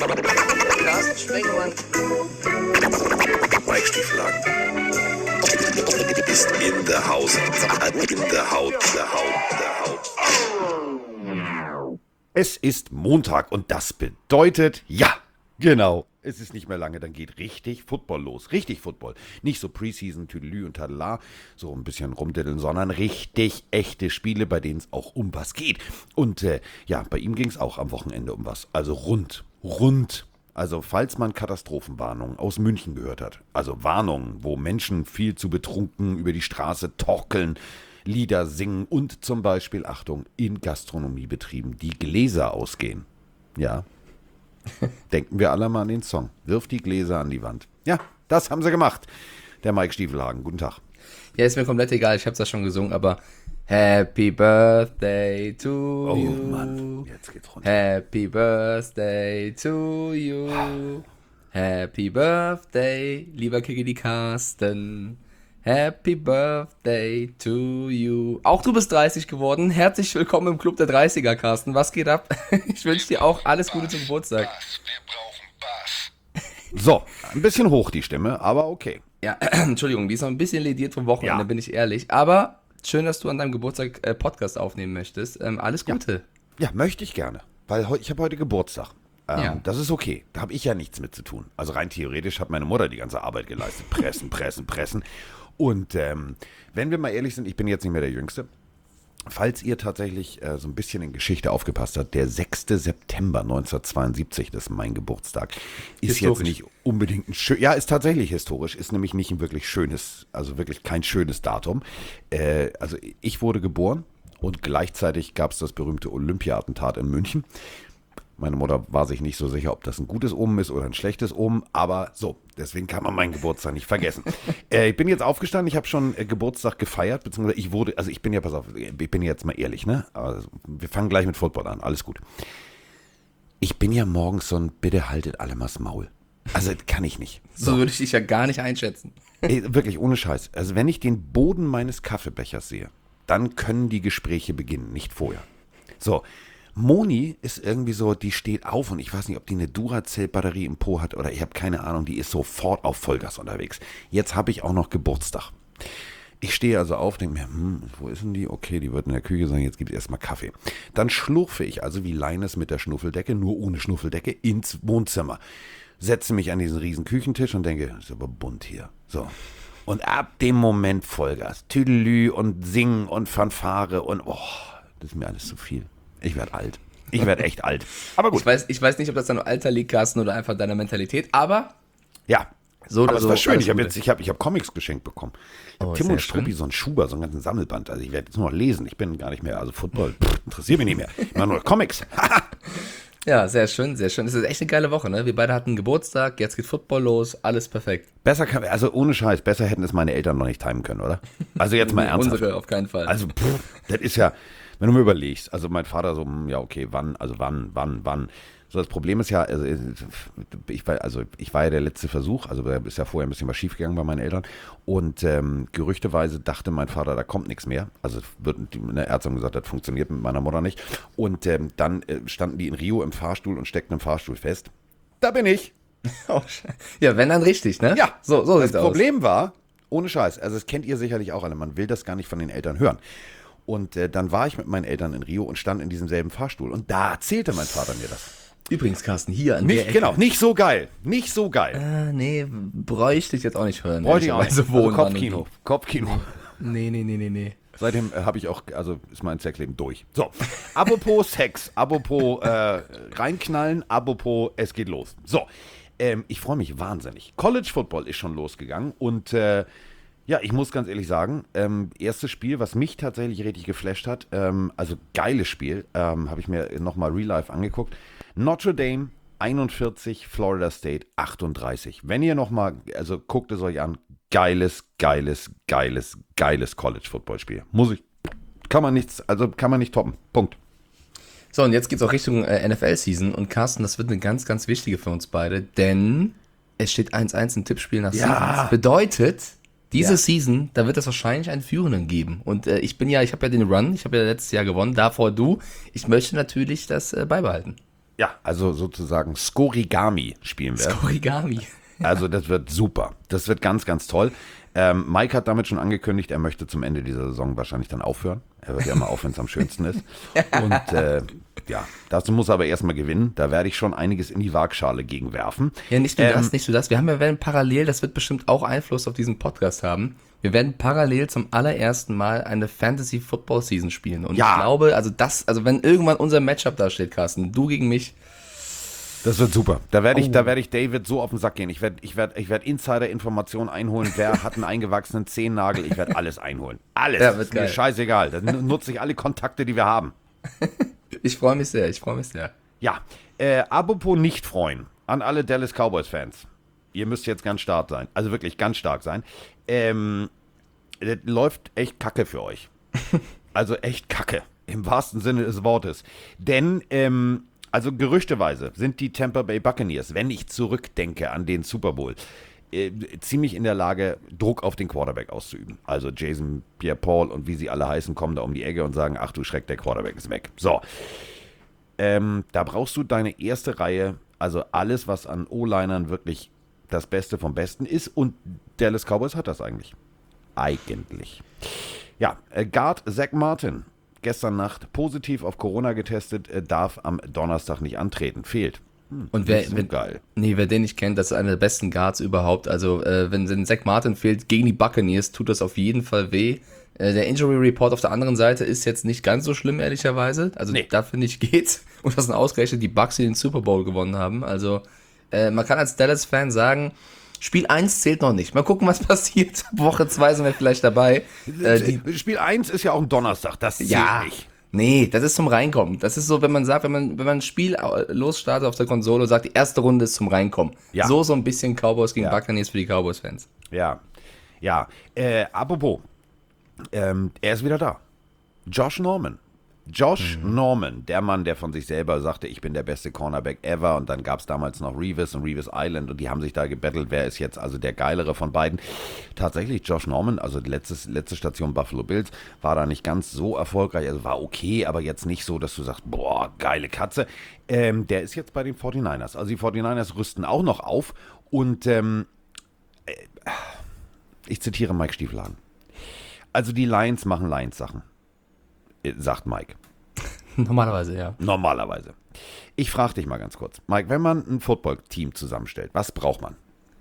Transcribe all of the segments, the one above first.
Carsten Springmann. Mike Stieflagen. Ist in der Haus. In der Haut. Es ist Montag und das bedeutet, ja, genau, es ist nicht mehr lange, dann geht richtig Football los. Richtig Football. Nicht so Preseason, Tüdelü und Tadela, so ein bisschen rumdiddeln, sondern richtig echte Spiele, bei denen es auch um was geht. Und ja, bei ihm ging es auch am Wochenende um was. Also rund. Also falls man Katastrophenwarnungen aus München gehört hat, also Warnungen, wo Menschen viel zu betrunken über die Straße torkeln, Lieder singen und zum Beispiel, Achtung, in Gastronomiebetrieben die Gläser ausgehen. Ja, denken wir alle mal an den Song. Wirf die Gläser an die Wand. Ja, das haben sie gemacht. Der Mike Stiefelhagen, guten Tag. Ja, ist mir komplett egal, ich hab's ja schon gesungen, aber Happy Birthday to you. Oh Mann, jetzt geht's runter. Happy Birthday to you. Happy Birthday, lieber Kikili Carsten. Happy Birthday to you. Auch du bist 30 geworden. Herzlich willkommen im Club der 30er, Carsten. Was geht ab? Ich wünsche dir auch alles Gute zum Geburtstag. Wir brauchen Bass. So, ein bisschen hoch die Stimme, aber okay. Ja, Entschuldigung, die ist noch ein bisschen lediert vom Wochenende, Ja. bin ich ehrlich. Aber schön, dass du an deinem Geburtstag Podcast aufnehmen möchtest. Alles Gute. Ja, möchte ich gerne, weil ich habe heute Geburtstag. Ja. Das ist okay, da habe ich ja nichts mit zu tun. Also rein theoretisch hat meine Mutter die ganze Arbeit geleistet. Pressen. Und wenn wir mal ehrlich sind, ich bin jetzt nicht mehr der Jüngste. Falls ihr tatsächlich so ein bisschen in Geschichte aufgepasst habt, der 6. September 1972, das ist mein Geburtstag, ist Historisch. jetzt nicht unbedingt ein schön, ja, ist tatsächlich historisch, ist nämlich nicht ein wirklich schönes, also wirklich kein schönes Datum. Also ich wurde geboren und gleichzeitig gab es das berühmte Olympia-Attentat in München. Meine Mutter war sich nicht so sicher, ob das ein gutes Omen ist oder ein schlechtes Omen, aber so, deswegen kann man meinen Geburtstag nicht vergessen. Ich bin jetzt aufgestanden, ich habe schon Geburtstag gefeiert, beziehungsweise ich bin ja, pass auf, ich bin jetzt mal ehrlich, ne? Also, wir fangen gleich mit Football an, alles gut. Ich bin ja morgens so ein, bitte haltet alle mal das Maul. Also, das kann ich nicht. So würde ich dich ja gar nicht einschätzen. Ey, wirklich, ohne Scheiß. Also, wenn ich den Boden meines Kaffeebechers sehe, dann können die Gespräche beginnen, nicht vorher. So. Moni ist irgendwie so, die steht auf und ich weiß nicht, ob die eine Duracell-Batterie im Po hat oder ich habe keine Ahnung, die ist sofort auf Vollgas unterwegs. Jetzt habe ich auch noch Geburtstag. Ich stehe also auf, denke mir, wo ist denn die? Okay, die wird in der Küche sein, jetzt gibt es erstmal Kaffee. Dann schlurfe ich also wie Leines mit der Schnuffeldecke, nur ohne Schnuffeldecke, ins Wohnzimmer. Setze mich an diesen riesen Küchentisch und denke, ist aber bunt hier. So. Und ab dem Moment Vollgas. Tüdelü und Singen und Fanfare und das ist mir alles zu viel. Ich werde alt. Ich werde echt alt. Aber gut. Ich weiß nicht, ob das dann Alter liegt, Carsten, oder einfach deiner Mentalität, aber Ja. so Aber oder es so. war schön. alles Ich Gute. hab Comics geschenkt bekommen. Ich hab Oh, Tim sehr und Struppi, schön. so ein Schuber, so einen ganzen Sammelband. Also ich werde jetzt nur noch lesen. Ich bin gar nicht mehr, also Football interessiert mich nicht mehr. Ich mache nur noch Comics. Ja, sehr schön, sehr schön. Es ist echt eine geile Woche, ne? Wir beide hatten Geburtstag, jetzt geht Football los, alles perfekt. Besser kann, also ohne Scheiß, besser hätten es meine Eltern noch nicht timen können, oder? Also jetzt mal ernsthaft. Unsere auf keinen Fall. Also, das ist ja, wenn du mir überlegst, also mein Vater so, ja okay, wann. So, das Problem ist ja, also ich war ja der letzte Versuch, also da ist ja vorher ein bisschen was schiefgegangen bei meinen Eltern und gerüchteweise dachte mein Vater, da kommt nichts mehr. Also die Ärzte haben gesagt, das funktioniert mit meiner Mutter nicht. Und dann standen die in Rio im Fahrstuhl und steckten im Fahrstuhl fest. Da bin ich. Ja, wenn dann richtig, ne? Ja, so das sieht's aus. Problem war, ohne Scheiß, also das kennt ihr sicherlich auch alle, man will das gar nicht von den Eltern hören. Und dann war ich mit meinen Eltern in Rio und stand in diesem selben Fahrstuhl. Und da erzählte mein Vater mir das. Übrigens, Carsten, hier an Nicht, der Ecke. genau, nicht so geil. Nicht so geil. Nee, bräuchte ich jetzt auch nicht hören. Bräuchte ich auch nicht. ehrlicherweise, Also wohnen, Mann und Kopfkino. Kopfkino. Nee. Seitdem habe ich auch, also ist mein Sexleben durch. So, apropos Sex, apropos reinknallen, apropos es geht los. So, ich freue mich wahnsinnig. College Football ist schon losgegangen und ja, ich muss ganz ehrlich sagen, erstes Spiel, was mich tatsächlich richtig geflasht hat, also geiles Spiel, habe ich mir nochmal Real Life angeguckt. Notre Dame 41, Florida State 38. Wenn ihr nochmal, also guckt es euch an, geiles College-Football-Spiel. Kann man nicht toppen. Punkt. So, und jetzt geht's auch Richtung NFL-Season und Carsten, das wird eine ganz, ganz wichtige für uns beide, denn es steht 1-1 im Tippspiel nach Ja. Seasons. Bedeutet, diese Ja. Season, da wird es wahrscheinlich einen Führenden geben. Und ich habe ja den Run, ich habe ja letztes Jahr gewonnen, davor du. Ich möchte natürlich das beibehalten. Ja, also sozusagen Skorigami spielen wir. Origami. Also das wird super. Das wird ganz, ganz toll. Mike hat damit schon angekündigt, er möchte zum Ende dieser Saison wahrscheinlich dann aufhören. Er wird ja immer auf, wenn es am schönsten ist. Und ja, dazu muss er aber erstmal gewinnen. Da werde ich schon einiges in die Waagschale gegen werfen. Ja, nicht nur das, nicht nur das. werden parallel, das wird bestimmt auch Einfluss auf diesen Podcast haben. Wir werden parallel zum allerersten Mal eine Fantasy-Football-Season spielen. Und Ja. ich glaube, also wenn irgendwann unser Matchup da steht, Carsten, du gegen mich. Das wird super. Da werde ich David so auf den Sack gehen. Ich werd Insider-Informationen einholen. Wer hat einen eingewachsenen Zehennagel? Ich werde alles einholen. Alles. Ja, wird ist mir geil. scheißegal. Dann nutze ich alle Kontakte, die wir haben. Ich freue mich sehr. Ja, apropos nicht freuen an alle Dallas Cowboys-Fans. Ihr müsst jetzt ganz stark sein. Also wirklich ganz stark sein. Das läuft echt kacke für euch. Also echt kacke. Im wahrsten Sinne des Wortes. Denn, also gerüchteweise sind die Tampa Bay Buccaneers, wenn ich zurückdenke an den Super Bowl, ziemlich in der Lage, Druck auf den Quarterback auszuüben. Also Jason Pierre-Paul und wie sie alle heißen, kommen da um die Ecke und sagen, ach du Schreck, der Quarterback ist weg. So, da brauchst du deine erste Reihe, also alles, was an O-Linern wirklich das Beste vom Besten ist, und Dallas Cowboys hat das eigentlich. Eigentlich. Ja, Guard Zach Martin, gestern Nacht positiv auf Corona getestet, darf am Donnerstag nicht antreten, fehlt. Und Nicht so geil. wer den nicht kennt, das ist einer der besten Guards überhaupt. Also wenn Zach Martin fehlt gegen die Buccaneers, tut das auf jeden Fall weh. Der Injury Report auf der anderen Seite ist jetzt nicht ganz so schlimm, ehrlicherweise. Also da finde ich geht's. Und das sind ausgerechnet die Bucks, die den Super Bowl gewonnen haben. Also man kann als Dallas-Fan sagen, Spiel 1 zählt noch nicht. Mal gucken, was passiert. Woche 2 sind wir vielleicht dabei. Spiel 1 ist ja auch ein Donnerstag, das zählt nicht. Nee, das ist zum Reinkommen. Das ist so, wenn man sagt, wenn man ein Spiel losstartet auf der Konsole und sagt, die erste Runde ist zum Reinkommen. Ja. So ein bisschen Cowboys gegen Buccaneers für die Cowboys-Fans. Ja. Apropos, er ist wieder da. Josh Norman, der Mann, der von sich selber sagte, ich bin der beste Cornerback ever, und dann gab es damals noch Revis und Revis Island und die haben sich da gebettelt, wer ist jetzt also der geilere von beiden. Tatsächlich Josh Norman, also die letzte Station Buffalo Bills, war da nicht ganz so erfolgreich, also war okay, aber jetzt nicht so, dass du sagst, boah, geile Katze. Der ist jetzt bei den 49ers, also die 49ers rüsten auch noch auf und ich zitiere Mike Stieflagen. Also die Lions machen Lions-Sachen, sagt Mike. Normalerweise, ja. Normalerweise. Ich frage dich mal ganz kurz. Mike, wenn man ein Football-Team zusammenstellt, was braucht man?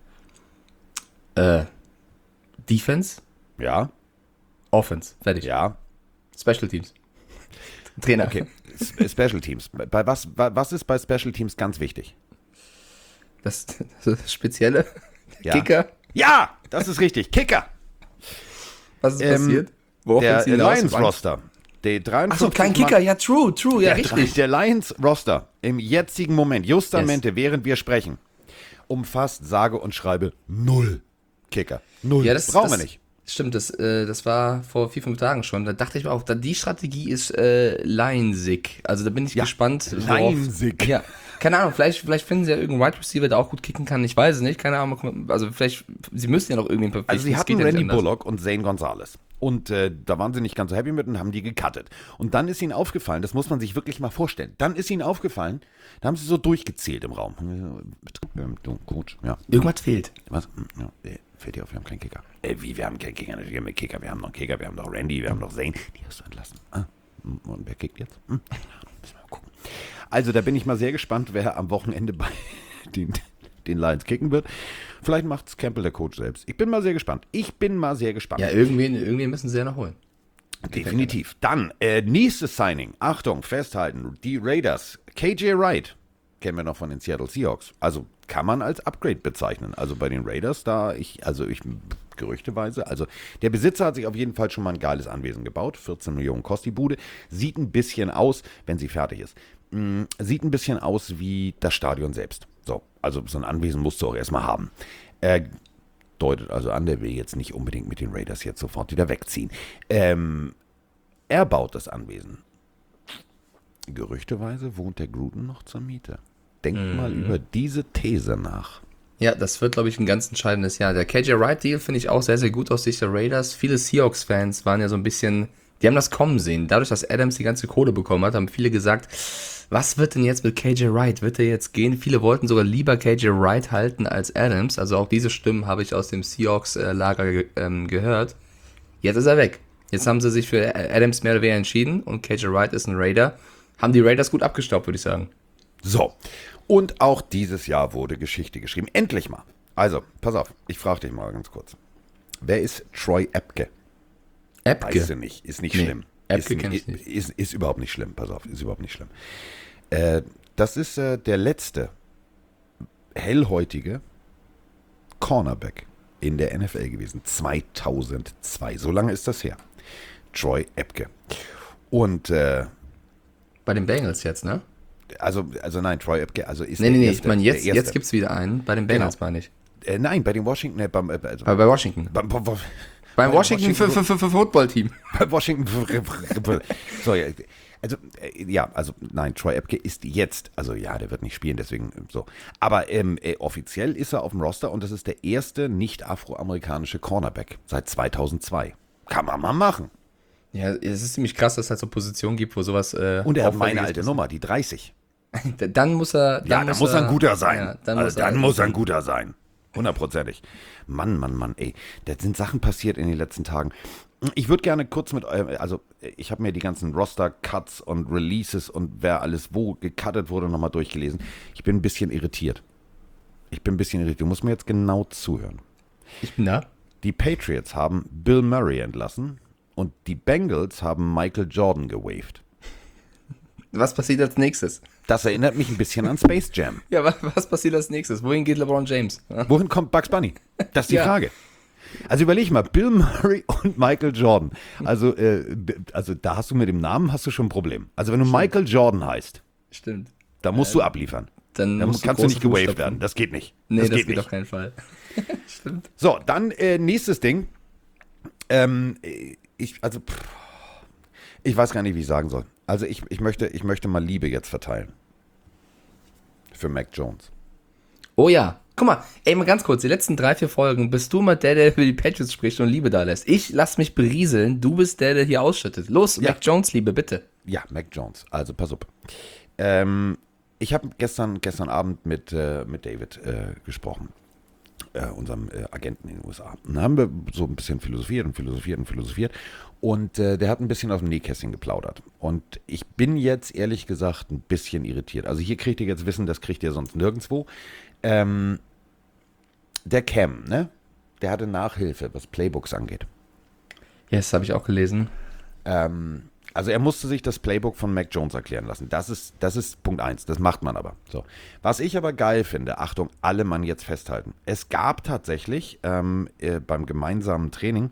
Defense, Ja? Offense, fertig. Ja? Special Teams. Trainer. Okay. Special Teams. Was ist bei Special Teams ganz wichtig? Das Spezielle. Ja. Kicker. Ja, das ist richtig. Kicker. Was ist passiert? Worauf Der willst du hinaus? Lions-Roster. Achso, kein Kicker. Ja, true, ja, richtig. Der Lions-Roster im jetzigen Moment, justamente, während wir sprechen, umfasst sage und schreibe 0 Kicker. 0. Ja, Brauchen wir nicht. Stimmt, das war vor 4-5 Tagen schon. Da dachte ich mir auch, die Strategie ist Lionsig. Also da bin ich gespannt. Lionsig. Ja, keine Ahnung, vielleicht finden sie ja irgendeinen Wide Receiver, der auch gut kicken kann. Ich weiß es nicht, keine Ahnung. Also vielleicht, sie müssen ja noch irgendwie verpflichten. Also sie Das hatten geht ja nicht Randy anders. Bullock und Zane Gonzalez. Und da waren sie nicht ganz so happy mit und haben die gecuttet. Und dann ist ihnen aufgefallen, das muss man sich wirklich mal vorstellen, dann ist ihnen aufgefallen, da haben sie so durchgezählt im Raum. Du, Coach, ja. Irgendwas fehlt. Was? Ja, fällt dir auf, wir haben keinen Kicker. Wie, wir haben keinen Kicker? Natürlich haben wir Kicker. Wir haben noch Kicker, wir haben noch Randy, wir haben noch Zane. Die hast du entlassen. Und wer kickt jetzt? Müssen wir mal gucken. Also da bin ich mal sehr gespannt, wer am Wochenende bei den Lions kicken wird. Vielleicht macht es Campbell, der Coach, selbst. Ich bin mal sehr gespannt. Ja, irgendwie müssen sie ja noch holen. Definitiv. Dann, nächstes Signing. Achtung, festhalten. Die Raiders. KJ Wright. Kennen wir noch von den Seattle Seahawks. Also kann man als Upgrade bezeichnen. Also bei den Raiders, gerüchteweise. Also der Besitzer hat sich auf jeden Fall schon mal ein geiles Anwesen gebaut. 14 Millionen kostet die Bude. Sieht ein bisschen aus, wenn sie fertig ist. Sieht ein bisschen aus wie das Stadion selbst. So, also so ein Anwesen musst du auch erstmal haben. Deutet also an, der will jetzt nicht unbedingt mit den Raiders jetzt sofort wieder wegziehen. Er baut das Anwesen. Gerüchteweise wohnt der Gruden noch zur Miete. Denk mal über diese These nach. Ja, das wird, glaube ich, ein ganz entscheidendes Jahr. Der KJ Wright-Deal finde ich auch sehr, sehr gut aus Sicht der Raiders. Viele Seahawks-Fans waren ja so ein bisschen, die haben das kommen sehen. Dadurch, dass Adams die ganze Kohle bekommen hat, haben viele gesagt, Was wird denn jetzt mit KJ Wright? Wird er jetzt gehen? Viele wollten sogar lieber KJ Wright halten als Adams. Also auch diese Stimmen habe ich aus dem Seahawks-Lager gehört. Jetzt ist er weg. Jetzt haben sie sich für Adams mehr oder weniger entschieden und KJ Wright ist ein Raider. Haben die Raiders gut abgestaubt, würde ich sagen. So, und auch dieses Jahr wurde Geschichte geschrieben. Endlich mal. Also, pass auf, ich frage dich mal ganz kurz. Wer ist Troy Apke? Apke? Weißt du nicht, ist nicht schlimm. Apke kenn ich nicht. Ist überhaupt nicht schlimm, pass auf, ist überhaupt nicht schlimm. Das ist der letzte hellhäutige Cornerback in der NFL gewesen. 2002, so lange ist das her. Troy Apke. Und Bei den Bengals jetzt, ne? also nein, Troy Apke, also ist Nee, erste, ich meine, der erste. jetzt gibt es wieder einen. Bei den Bengals Genau. meine ich. Nein, bei den Washington, Aber bei Washington. Beim Washington für Football-Team. Bei Washington. So, ja, also nein, Troy Apke ist jetzt, also ja, der wird nicht spielen, deswegen so. Aber offiziell ist er auf dem Roster und das ist der erste nicht-afroamerikanische Cornerback seit 2002. Kann man mal machen. Ja, es ist ziemlich krass, dass es halt so Positionen gibt, wo sowas. Und er hat meine Auffälliges alte passiert. Nummer, die 30. Dann muss er. Ja, dann muss er ein guter sein. Ja, dann muss er ein guter sein. Hundertprozentig. Mann, ey. Da sind Sachen passiert in den letzten Tagen. Ich würde gerne kurz also ich habe mir die ganzen Roster-Cuts und Releases und wer alles wo gecuttet wurde nochmal durchgelesen. Ich bin ein bisschen irritiert. Du musst mir jetzt genau zuhören. Ich bin da. Die Patriots haben Bill Murray entlassen und die Bengals haben Michael Jordan gewaved. Was passiert als nächstes? Das erinnert mich ein bisschen an Space Jam. Ja, was passiert als nächstes? Wohin geht LeBron James? Ja. Wohin kommt Bugs Bunny? Das ist die Ja. Frage. Also überleg mal, Bill Murray und Michael Jordan. Also da hast du mit dem Namen hast du schon ein Problem. Also wenn du Michael Jordan heißt, Stimmt. da musst du abliefern. Dann Dann musst kannst du nicht große Fuß gewaved stopfen. werden. Das geht nicht. Nee, das geht nicht. auf keinen Fall. Stimmt. So, dann nächstes Ding. Ich weiß gar nicht, wie ich sagen soll. Also ich möchte mal Liebe jetzt verteilen. Für Mac Jones. Oh ja. Guck mal, ey, mal ganz kurz, die letzten 3-4 Folgen bist du mal der über die Patriots spricht und Liebe da lässt. Ich lass mich berieseln, du bist der hier ausschüttet. Los, Ja. Mac Jones, Liebe, bitte. Ja, Mac Jones. Also pass auf. Ich habe gestern Abend mit David gesprochen, unserem Agenten in den USA. Und dann haben wir so ein bisschen philosophiert. Und der hat ein bisschen aus dem Nähkästchen geplaudert. Und ich bin jetzt ehrlich gesagt ein bisschen irritiert. Also hier kriegt ihr jetzt Wissen, das kriegt ihr sonst nirgendwo. Der Cam, ne? Der hatte Nachhilfe, was Playbooks angeht. Ja, das habe ich auch gelesen. Also er musste sich das Playbook von Mac Jones erklären lassen. Das ist Punkt 1. Das macht man aber. So. Was ich aber geil finde, Achtung, alle Mann jetzt festhalten. Es gab tatsächlich beim gemeinsamen Training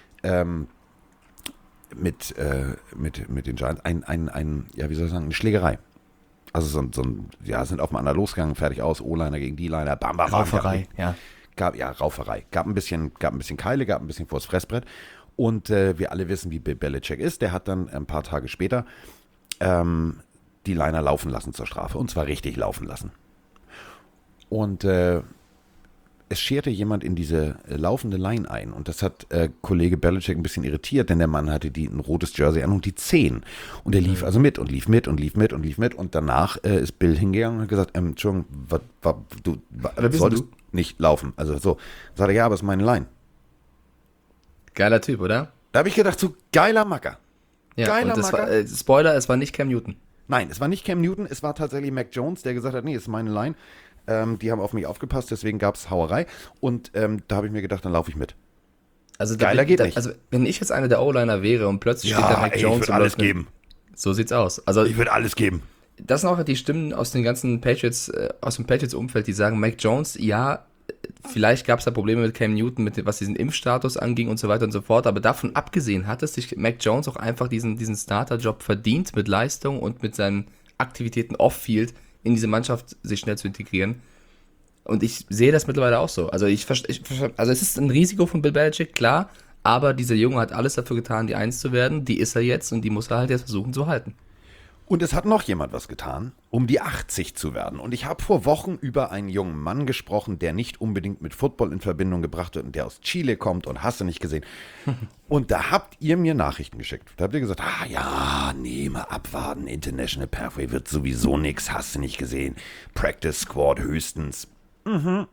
mit den Giants wie soll ich sagen, eine Schlägerei. Also sind aufeinander losgegangen, fertig aus, O-Liner gegen D-Liner, bam, bam, bam. Rauferei, ja. Rauferei. Gab ein bisschen Keile, gab ein bisschen vors Fressbrett. Und wir alle wissen, wie Bill Belichick ist. Der hat dann ein paar Tage später die Liner laufen lassen zur Strafe. Und zwar richtig laufen lassen. Und es scherte jemand in diese laufende Line ein. Und das hat Kollege Belichick ein bisschen irritiert, denn der Mann hatte ein rotes Jersey an und die 10. Und er lief also mit und lief mit. Und danach ist Bill hingegangen und hat gesagt, Entschuldigung, du solltest nicht laufen. Also so. Sagt er, ja, aber es ist meine Line. Geiler Typ, oder? Da habe ich gedacht, so geiler Macker. Ja, Geiler und das Macker. war, Spoiler, es war nicht Cam Newton. Nein, es war nicht Cam Newton, es war tatsächlich Mac Jones, der gesagt hat, nee, es ist meine Line. Die haben auf mich aufgepasst, deswegen gab es Hauerei. Und da habe ich mir gedacht, dann laufe ich mit. Also Geiler geht nicht. Also wenn ich jetzt einer der O-Liner wäre und plötzlich steht da Mac ich Jones würde und alles läuft mit- geben. So sieht's aus. Also Ich würde alles geben. das sind auch die Stimmen aus den ganzen Patriots, aus dem Patriots-Umfeld, die sagen, Mac Jones, ja, vielleicht gab es da Probleme mit Cam Newton, was diesen Impfstatus anging und so weiter und so fort, aber davon abgesehen hat es sich Mac Jones auch einfach diesen Starter-Job verdient mit Leistung und mit seinen Aktivitäten off-field in diese Mannschaft sich schnell zu integrieren. Und ich sehe das mittlerweile auch so. Also also es ist ein Risiko von Bill Belichick, klar, aber dieser Junge hat alles dafür getan, die Eins zu werden, die ist er jetzt und die muss er halt jetzt versuchen zu halten. Und es hat noch jemand was getan, um die 80 zu werden. Und ich habe vor Wochen über einen jungen Mann gesprochen, der nicht unbedingt mit Football in Verbindung gebracht wird und der aus Chile kommt und hast du nicht gesehen. Und da habt ihr mir Nachrichten geschickt. Da habt ihr gesagt, mal abwarten, International Pathway wird sowieso nix, hast du nicht gesehen. Practice Squad höchstens. Du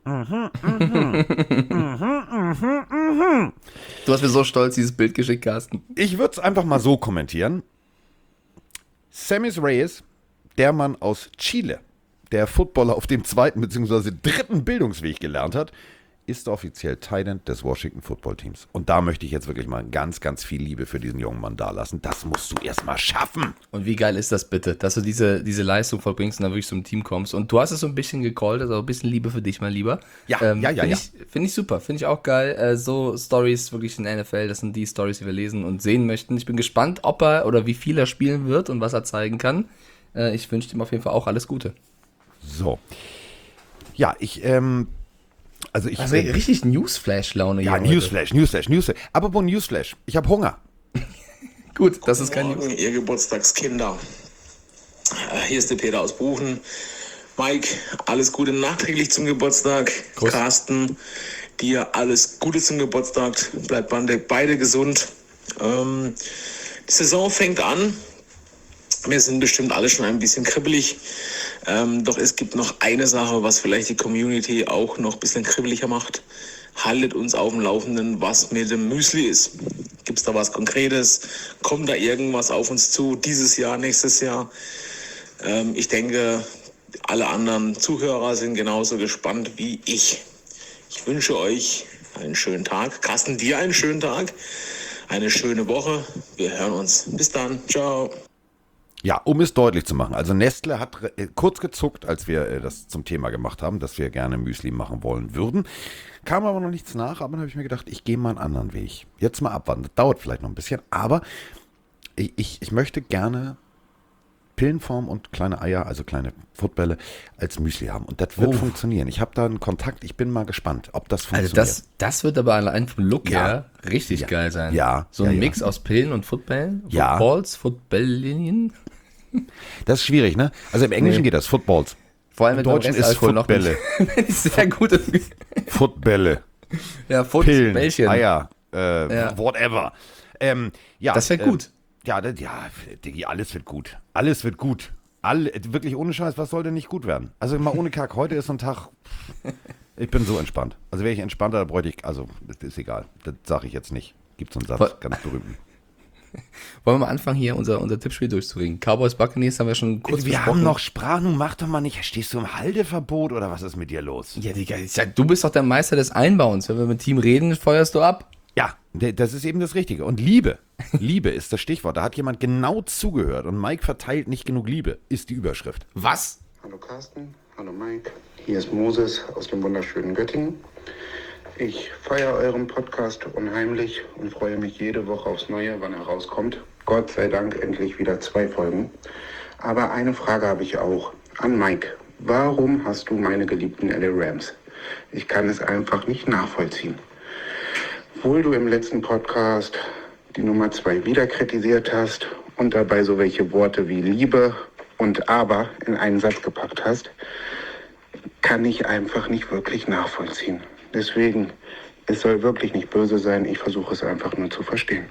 hast mir so stolz dieses Bild geschickt, Carsten. Ich würde es einfach mal so kommentieren. Samis Reyes, der Mann aus Chile, der Footballer auf dem 2. bzw. 3. Bildungsweg gelernt hat, ist offiziell Tight End des Washington Football Teams. Und da möchte ich jetzt wirklich mal ganz, ganz viel Liebe für diesen jungen Mann dalassen. Das musst du erst mal schaffen. Und wie geil ist das bitte, dass du diese Leistung vollbringst und dann wirklich zum Team kommst. Und du hast es so ein bisschen gecallt, also ein bisschen Liebe für dich, mein Lieber. Ja. Finde ich super, finde ich auch geil. So Stories wirklich in der NFL, das sind die Stories, die wir lesen und sehen möchten. Ich bin gespannt, ob er oder wie viel er spielen wird und was er zeigen kann. Ich wünsche ihm auf jeden Fall auch alles Gute. So. Ja, Also richtig Newsflash-Laune hier. Ja, Newsflash. Apropos Newsflash, ich habe Hunger. Gut, das ist kein Morgen, ihr Geburtstagskinder. Hier ist der Peter aus Buchen. Mike, alles Gute nachträglich zum Geburtstag. Prost. Carsten, dir alles Gute zum Geburtstag. Bleibt beide gesund. Die Saison fängt an. Wir sind bestimmt alle schon ein bisschen kribbelig. Doch es gibt noch eine Sache, was vielleicht die Community auch noch ein bisschen kribbeliger macht. Haltet uns auf dem Laufenden, was mit dem Müsli ist. Gibt es da was Konkretes? Kommt da irgendwas auf uns zu? Dieses Jahr, nächstes Jahr? Ich denke, alle anderen Zuhörer sind genauso gespannt wie ich. Ich wünsche euch einen schönen Tag. Carsten, dir einen schönen Tag. Eine schöne Woche. Wir hören uns. Bis dann. Ciao. Ja, um es deutlich zu machen. Also Nestle hat kurz gezuckt, als wir das zum Thema gemacht haben, dass wir gerne Müsli machen wollen würden. Kam aber noch nichts nach, aber dann habe ich mir gedacht, ich gehe mal einen anderen Weg. Jetzt mal abwarten. Das dauert vielleicht noch ein bisschen, aber ich möchte gerne Pillenform und kleine Eier, also kleine Footbälle, als Müsli haben. Und das wird funktionieren. Ich habe da einen Kontakt, ich bin mal gespannt, ob das funktioniert. Also das wird aber allein vom Look her richtig geil sein. Ja. So ein Mix aus Pillen und Footballen. Ja. Footballs, Footballlinien. Das ist schwierig, ne? Also im Englischen geht das, Footballs. Vor allem im Deutschen ist Footbälle. Sehr gut. Footbälle. Ja, Pillen, Bällchen. Eier, whatever. Das wäre gut. Diggi, alles wird gut. Alles wird gut. Wirklich ohne Scheiß, was soll denn nicht gut werden? Also mal ohne Kack, heute ist so ein Tag, ich bin so entspannt. Also wäre ich entspannter, da bräuchte ich, also das ist egal, das sage ich jetzt nicht. Gibt so einen Satz, ganz berühmten. Wollen wir mal anfangen, hier unser Tippspiel durchzuringen? Cowboys Buccaneers haben wir schon kurz Wir haben noch Sprachen, mach doch mal nicht. Stehst du im Halteverbot oder was ist mit dir los? Ja, Digga, du bist doch der Meister des Einbauens. Wenn wir mit Team reden, feuerst du ab. Ja, das ist eben das Richtige. Und Liebe. Liebe ist das Stichwort. Da hat jemand genau zugehört. Und Mike verteilt nicht genug Liebe, ist die Überschrift. Was? Hallo Carsten, hallo Mike. Hier ist Moses aus dem wunderschönen Göttingen. Ich feiere euren Podcast unheimlich und freue mich jede Woche aufs Neue, wann er rauskommt. Gott sei Dank endlich wieder 2 Folgen. Aber eine Frage habe ich auch an Mike. Warum hast du meine geliebten LA Rams? Ich kann es einfach nicht nachvollziehen. Obwohl du im letzten Podcast die Nummer 2 wieder kritisiert hast und dabei so welche Worte wie Liebe und Aber in einen Satz gepackt hast, kann ich einfach nicht wirklich nachvollziehen. Deswegen, es soll wirklich nicht böse sein, ich versuche es einfach nur zu verstehen.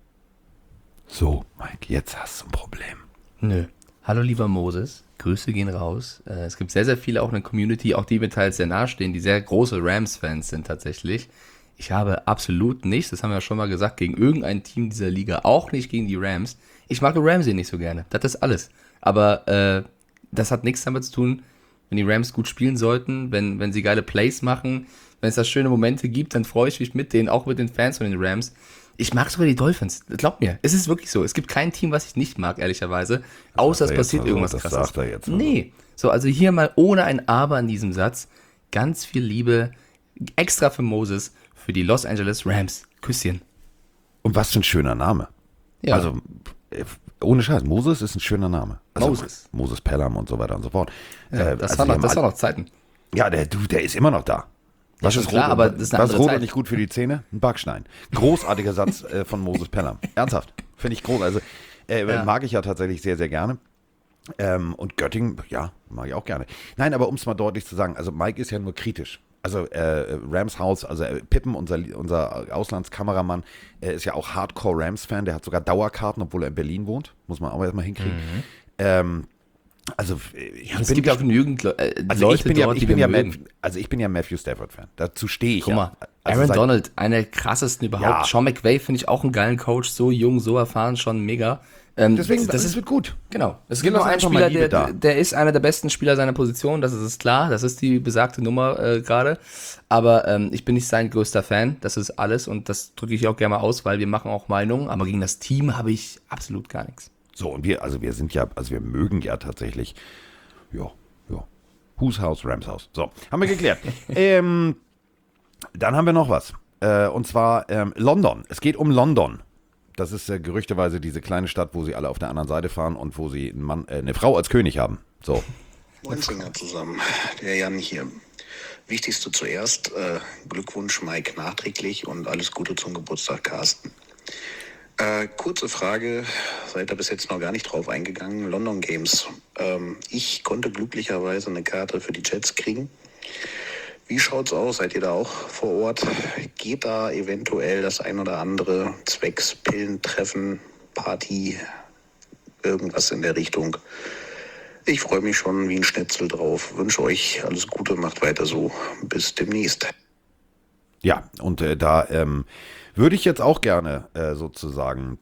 So, Mike, jetzt hast du ein Problem. Nö. Hallo lieber Moses, Grüße gehen raus. Es gibt sehr, sehr viele auch in der Community, auch die mir teils sehr nahestehen, die sehr große Rams-Fans sind tatsächlich. Ich habe absolut nichts, das haben wir ja schon mal gesagt, gegen irgendein Team dieser Liga, auch nicht gegen die Rams. Ich mag Ramsey nicht so gerne, das ist alles. Aber das hat nichts damit zu tun, wenn die Rams gut spielen sollten, wenn sie geile Plays machen, wenn es da schöne Momente gibt, dann freue ich mich mit denen, auch mit den Fans von den Rams. Ich mag sogar die Dolphins, glaubt mir, es ist wirklich so. Es gibt kein Team, was ich nicht mag, ehrlicherweise, außer es passiert irgendwas Krasses. Das sagt er jetzt. Nee, so, also hier mal ohne ein Aber in diesem Satz, ganz viel Liebe, extra für Moses, für die Los Angeles Rams. Küsschen. Und was für ein schöner Name. Ja. Also, ohne Scheiß, Moses ist ein schöner Name. Also Moses Pelham und so weiter und so fort. Ja, das waren noch Zeiten. Ja, der ist immer noch da. Was ja, ist klar, Rot, aber das ist eine was andere Rot Zeit. nicht gut für die Zähne? Ein Backstein. Großartiger Satz von Moses Pelham. Ernsthaft. Finde ich groß. Also mag ich ja tatsächlich sehr, sehr gerne. Und Göttingen, ja, mag ich auch gerne. Nein, aber um es mal deutlich zu sagen, also Mike ist ja nur kritisch. Also Rams Haus, also Pippen, unser Auslandskameramann, ist ja auch Hardcore-Rams-Fan. Der hat sogar Dauerkarten, obwohl er in Berlin wohnt. Muss man auch erstmal hinkriegen. Also es gibt ja auch genügend Leute dort, die wir mögen. Ich bin ja Matthew Stafford-Fan. Dazu stehe ich. Guck mal, Also Aaron Donald, einer der krassesten überhaupt. Ja. Sean McVay finde ich auch einen geilen Coach, so jung, so erfahren, schon mega. Deswegen, das wird gut. Genau. Es Wir gibt noch lassen einen einfach mal Spieler, Liebe da. der ist einer der besten Spieler seiner Position, das ist klar, das ist die besagte Nummer gerade. Aber ich bin nicht sein größter Fan, das ist alles und das drücke ich auch gerne mal aus, weil wir machen auch Meinungen, aber gegen das Team habe ich absolut gar nichts. So, und wir mögen ja tatsächlich, ja, Whose House, Rams House. So, haben wir geklärt. Dann haben wir noch was. Und zwar London. Es geht um London. Das ist gerüchteweise diese kleine Stadt, wo sie alle auf der anderen Seite fahren und wo sie eine Frau als König haben. So. Moin Singer zusammen, der Jan hier. Wichtigste zuerst, Glückwunsch Mike nachträglich und alles Gute zum Geburtstag Carsten. Kurze Frage, seid ihr bis jetzt noch gar nicht drauf eingegangen, London Games. Ich konnte glücklicherweise eine Karte für die Jets kriegen. Wie schaut's aus? Seid ihr da auch vor Ort? Geht da eventuell das ein oder andere zwecks Pillentreffen, Party, irgendwas in der Richtung? Ich freue mich schon wie ein Schnitzel drauf. Wünsche euch alles Gute, macht weiter so. Bis demnächst. Ja, und da würde ich jetzt auch gerne sozusagen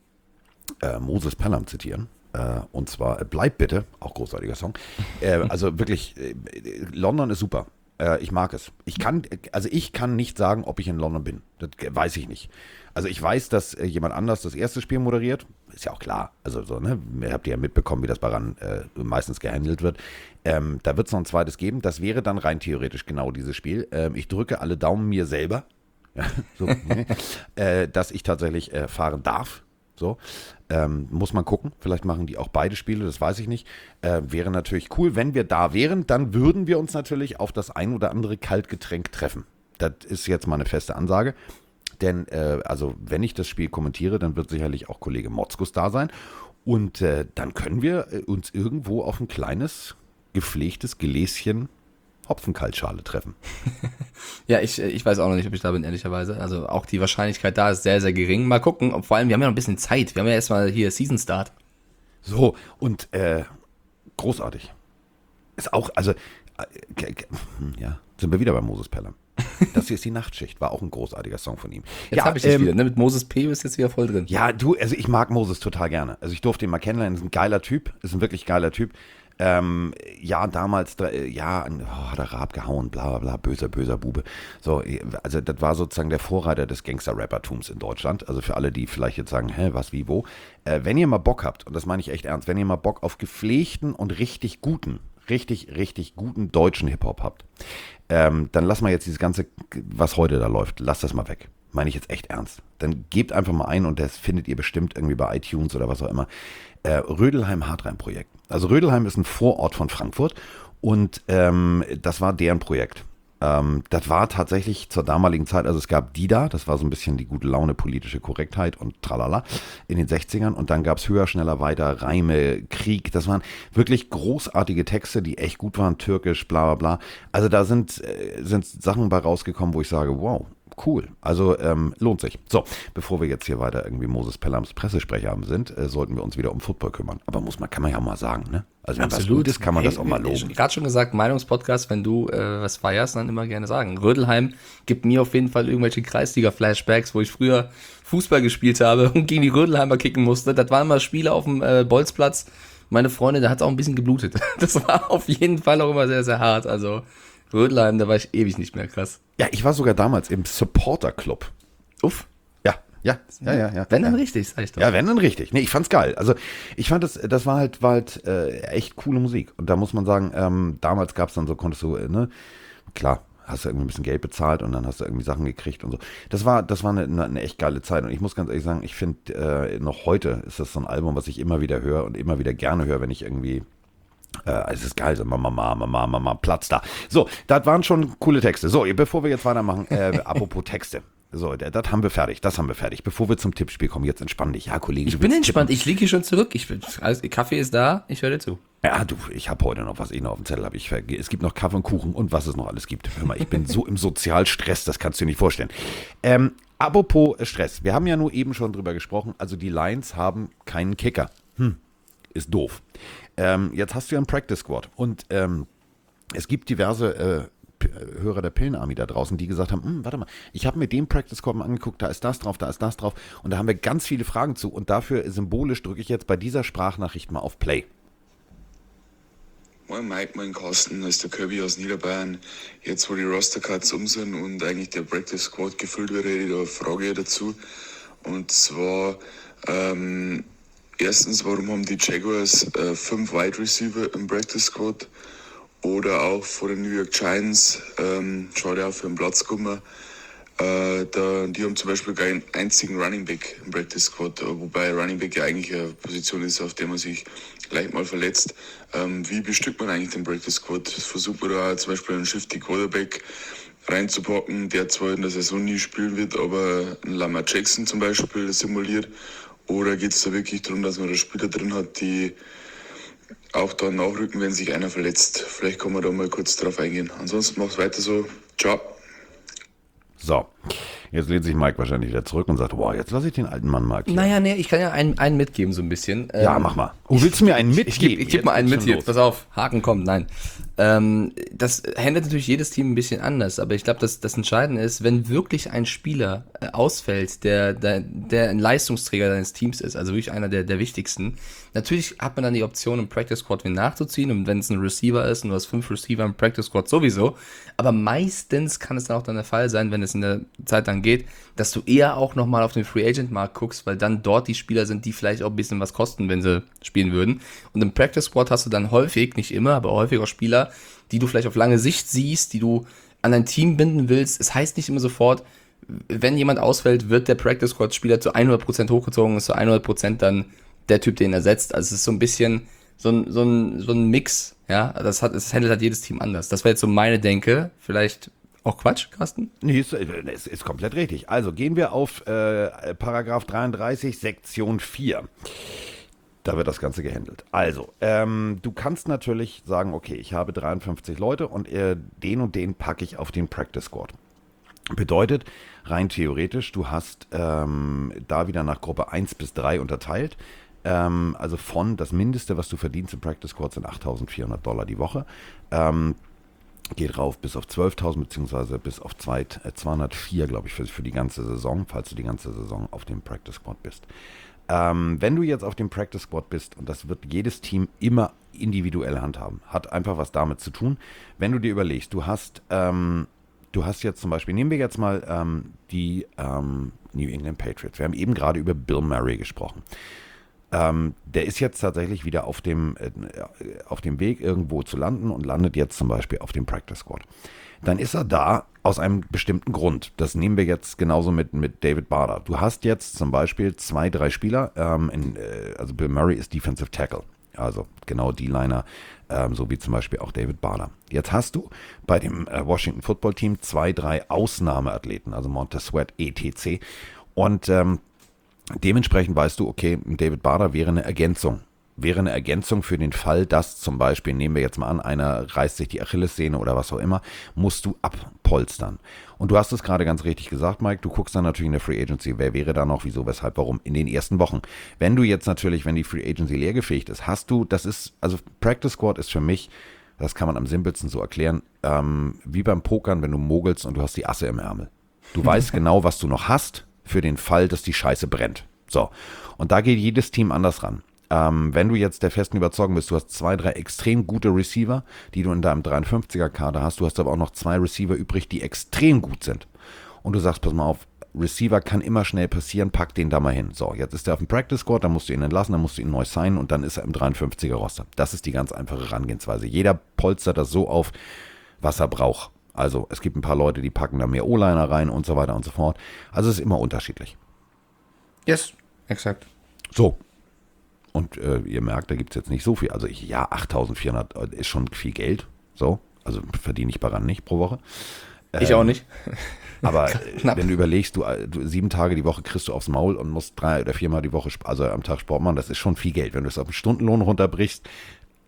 Moses Pelham zitieren. Und zwar Bleib bitte, auch großartiger Song. Also wirklich, London ist super. Ich mag es. Ich kann nicht sagen, ob ich in London bin. Das weiß ich nicht. Also ich weiß, dass jemand anders das erste Spiel moderiert. Ist ja auch klar. Also so, ne? Ihr habt ja mitbekommen, wie das bei RAN meistens gehandelt wird. Da wird es noch ein zweites geben. Das wäre dann rein theoretisch genau dieses Spiel. Ich drücke alle Daumen mir selber, ja, so, dass ich tatsächlich fahren darf. So. Muss man gucken. Vielleicht machen die auch beide Spiele, das weiß ich nicht. Wäre natürlich cool, wenn wir da wären, dann würden wir uns natürlich auf das ein oder andere Kaltgetränk treffen. Das ist jetzt mal eine feste Ansage. Denn, also wenn ich das Spiel kommentiere, dann wird sicherlich auch Kollege Motzkus da sein. Und dann können wir uns irgendwo auf ein kleines, gepflegtes Gläschen Hopfenkaltschale treffen. Ja, ich weiß auch noch nicht, ob ich da bin, ehrlicherweise. Also auch die Wahrscheinlichkeit da ist sehr, sehr gering. Mal gucken. Und vor allem, wir haben ja noch ein bisschen Zeit. Wir haben ja erstmal hier Season Start. So, und großartig. Ist auch, also, ja, sind wir wieder bei Moses Pelham. Das hier ist die Nachtschicht, war auch ein großartiger Song von ihm. Jetzt habe ich dich wieder, ne? Mit Moses P. bist jetzt wieder voll drin. Ja, also ich mag Moses total gerne. Also ich durfte ihn mal kennenlernen, ist ein geiler Typ, ist ein wirklich geiler Typ. Ja, damals, hat er Rab gehauen, bla bla bla, böser Bube. So, also das war sozusagen der Vorreiter des Gangster-Rappertums in Deutschland. Also für alle, die vielleicht jetzt sagen, was, wie, wo. Wenn ihr mal Bock habt, und das meine ich echt ernst, wenn ihr mal Bock auf gepflegten und richtig guten deutschen Hip-Hop habt, dann lass mal jetzt dieses ganze, was heute da läuft, lasst das mal weg. Meine ich jetzt echt ernst. Dann gebt einfach mal ein und das findet ihr bestimmt irgendwie bei iTunes oder was auch immer. Rödelheim-Hartrein-Projekt. Also Rödelheim ist ein Vorort von Frankfurt und das war deren Projekt. Das war tatsächlich zur damaligen Zeit, also es gab Dida, das war so ein bisschen die gute Laune, politische Korrektheit und tralala in den 60ern und dann gab es Höher, Schneller, Weiter, Reime, Krieg, das waren wirklich großartige Texte, die echt gut waren, türkisch, bla bla bla. Also da sind Sachen bei rausgekommen, wo ich sage, wow, cool, also lohnt sich. So, bevor wir jetzt hier weiter irgendwie Moses Pelhams Pressesprecher sind, sollten wir uns wieder um Football kümmern. Aber kann man ja mal sagen, ne? Also wenn was gut ist, kann man das auch mal loben. Ich gerade schon gesagt, Meinungspodcast, wenn du was feierst, dann immer gerne sagen. Rödelheim gibt mir auf jeden Fall irgendwelche Kreisliga-Flashbacks, wo ich früher Fußball gespielt habe und gegen die Rödelheimer kicken musste. Das waren mal Spiele auf dem Bolzplatz. Meine Freunde, da hat es auch ein bisschen geblutet. Das war auf jeden Fall auch immer sehr, sehr hart. Also Rödelheim, da war ich ewig nicht mehr, krass. Ja, ich war sogar damals im Supporter-Club. Uff. Ja. Wenn dann richtig, sag ich doch. Ja, wenn dann richtig. Nee, ich fand's geil. Also ich fand das war halt echt coole Musik. Und da muss man sagen, damals gab's dann so, konntest du, ne, klar, hast du irgendwie ein bisschen Geld bezahlt und dann hast du irgendwie Sachen gekriegt und so. Das war eine echt geile Zeit. Und ich muss ganz ehrlich sagen, ich finde, noch heute ist das so ein Album, was ich immer wieder höre und immer wieder gerne höre, wenn ich irgendwie es ist geil, so Mama, Platz da. So, das waren schon coole Texte. So, bevor wir jetzt weitermachen, apropos Texte. So, das haben wir fertig, Bevor wir zum Tippspiel kommen, jetzt entspann dich. Ja, Kollege. Ich bin entspannt, ich liege hier schon zurück. Kaffee ist da, ich höre dir zu. Ja, du, ich habe heute noch was ich noch auf dem Zettel habe. Es gibt noch Kaffee und Kuchen und was es noch alles gibt. Hör mal, ich bin so im Sozialstress, das kannst du dir nicht vorstellen. Apropos Stress, wir haben ja nur eben schon drüber gesprochen, also die Lions haben keinen Kicker. Ist doof. Jetzt hast du ja einen Practice Squad und es gibt diverse Hörer der Pillenarmy da draußen, die gesagt haben, warte mal, ich habe mir den Practice Squad mal angeguckt, da ist das drauf und da haben wir ganz viele Fragen zu und dafür symbolisch drücke ich jetzt bei dieser Sprachnachricht mal auf Play. Moin Mike, moin Carsten, das ist der Kirby aus Niederbayern. Jetzt wo die Roster-Cuts sind und eigentlich der Practice Squad gefüllt wird, hätte ich da eine Frage dazu. Und zwar, erstens, warum haben die Jaguars 5 Wide Receiver im Practice Squad? Oder auch vor den New York Giants, schaut ja auch für den Platz gekommen. Die haben zum Beispiel keinen einzigen Running Back im Practice Squad, wobei Running Back ja eigentlich eine Position ist, auf der man sich gleich mal verletzt. Wie bestückt man eigentlich den Practice Squad? Versucht man da zum Beispiel einen Shifty Quarterback reinzupacken, der zwar in der Saison nie spielen wird, aber ein Lamar Jackson zum Beispiel simuliert? Oder geht es da wirklich darum, dass man da Spieler drin hat, die auch dann nachrücken, wenn sich einer verletzt? Vielleicht kann man da mal kurz drauf eingehen. Ansonsten mach's weiter so. Ciao. So, jetzt lehnt sich Mike wahrscheinlich wieder zurück und sagt, boah, jetzt lasse ich den alten Mann mal erklären. Naja, nee, ich kann ja einen mitgeben so ein bisschen. Ja, mach mal. Oh, willst du mir einen mitgeben? Ich geb mal einen mit jetzt, pass auf, Haken kommt, nein. Das handelt natürlich jedes Team ein bisschen anders, aber ich glaube, das Entscheidende ist, wenn wirklich ein Spieler ausfällt, der ein Leistungsträger deines Teams ist, also wirklich einer der wichtigsten, natürlich hat man dann die Option, im Practice Squad wen nachzuziehen, und wenn es ein Receiver ist und du hast 5 Receiver im Practice Squad sowieso, aber meistens kann es dann auch dann der Fall sein, wenn es in der Zeit dann geht, dass du eher auch nochmal auf den Free Agent Markt guckst, weil dann dort die Spieler sind, die vielleicht auch ein bisschen was kosten, wenn sie spielen würden. Und im Practice Squad hast du dann häufig, nicht immer, aber häufig auch Spieler, die du vielleicht auf lange Sicht siehst, die du an dein Team binden willst. Es heißt nicht immer sofort, wenn jemand ausfällt, wird der Practice Squad Spieler zu 100% hochgezogen, ist zu 100% dann der Typ, den er setzt. Also es ist so ein bisschen so ein Mix, ja, das handelt halt jedes Team anders. Das wäre jetzt so meine Denke, vielleicht auch Quatsch, Carsten? Nee, ist komplett richtig. Also gehen wir auf Paragraph 33, Sektion 4. Da wird das Ganze gehandelt. Also, du kannst natürlich sagen, okay, ich habe 53 Leute und den und den packe ich auf den Practice Squad. Bedeutet, rein theoretisch, du hast da wieder nach Gruppe 1 bis 3 unterteilt. Also das Mindeste, was du verdienst im Practice Squad, sind $8.400 die Woche. Geht rauf bis auf 12.000 beziehungsweise bis auf 204, glaube ich, für die ganze Saison, falls du die ganze Saison auf dem Practice Squad bist. Wenn du jetzt auf dem Practice Squad bist, und das wird jedes Team immer individuell handhaben, hat einfach was damit zu tun, wenn du dir überlegst, du hast jetzt zum Beispiel, nehmen wir jetzt mal die New England Patriots. Wir haben eben gerade über Bill Murray gesprochen. Der ist jetzt tatsächlich wieder auf dem Weg irgendwo zu landen und landet jetzt zum Beispiel auf dem Practice Squad. Dann ist er da aus einem bestimmten Grund. Das nehmen wir jetzt genauso mit David Bader. Du hast jetzt zum Beispiel 2, 3 Spieler, also Bill Murray ist Defensive Tackle, also genau D-Liner, so wie zum Beispiel auch David Bader. Jetzt hast du bei dem Washington Football Team 2, 3 Ausnahmeathleten, also Montez Sweat, etc. Und dementsprechend weißt du, okay, David Bader wäre eine Ergänzung. Wäre eine Ergänzung für den Fall, dass zum Beispiel, nehmen wir jetzt mal an, einer reißt sich die Achillessehne oder was auch immer, musst du abpolstern. Und du hast es gerade ganz richtig gesagt, Mike, du guckst dann natürlich in der Free Agency, wer wäre da noch, wieso, weshalb, warum, in den ersten Wochen. Wenn du jetzt natürlich, wenn die Free Agency leergefegt ist, also Practice Squad ist für mich, das kann man am simpelsten so erklären, wie beim Pokern, wenn du mogelst und du hast die Asse im Ärmel. Du weißt genau, was du noch hast, für den Fall, dass die Scheiße brennt. So, und da geht jedes Team anders ran. Wenn du jetzt der festen Überzeugung bist, du hast 2, 3 extrem gute Receiver, die du in deinem 53er-Kader hast, du hast aber auch noch 2 Receiver übrig, die extrem gut sind. Und du sagst, pass mal auf, Receiver kann immer schnell passieren, pack den da mal hin. So, jetzt ist er auf dem Practice Squad, dann musst du ihn entlassen, dann musst du ihn neu signen und dann ist er im 53er-Roster. Das ist die ganz einfache Herangehensweise. Jeder polstert das so auf, was er braucht. Also es gibt ein paar Leute, die packen da mehr O-Liner rein und so weiter und so fort. Also es ist immer unterschiedlich. Yes, exakt. So. Und ihr merkt, da gibt es jetzt nicht so viel. Also 8.400 ist schon viel Geld. So, also verdiene ich daran nicht pro Woche. Ich auch nicht. Aber wenn du überlegst, du 7 Tage die Woche kriegst du aufs Maul und musst 3 oder 4 Mal die Woche, also am Tag Sport machen, das ist schon viel Geld. Wenn du es auf einen Stundenlohn runterbrichst,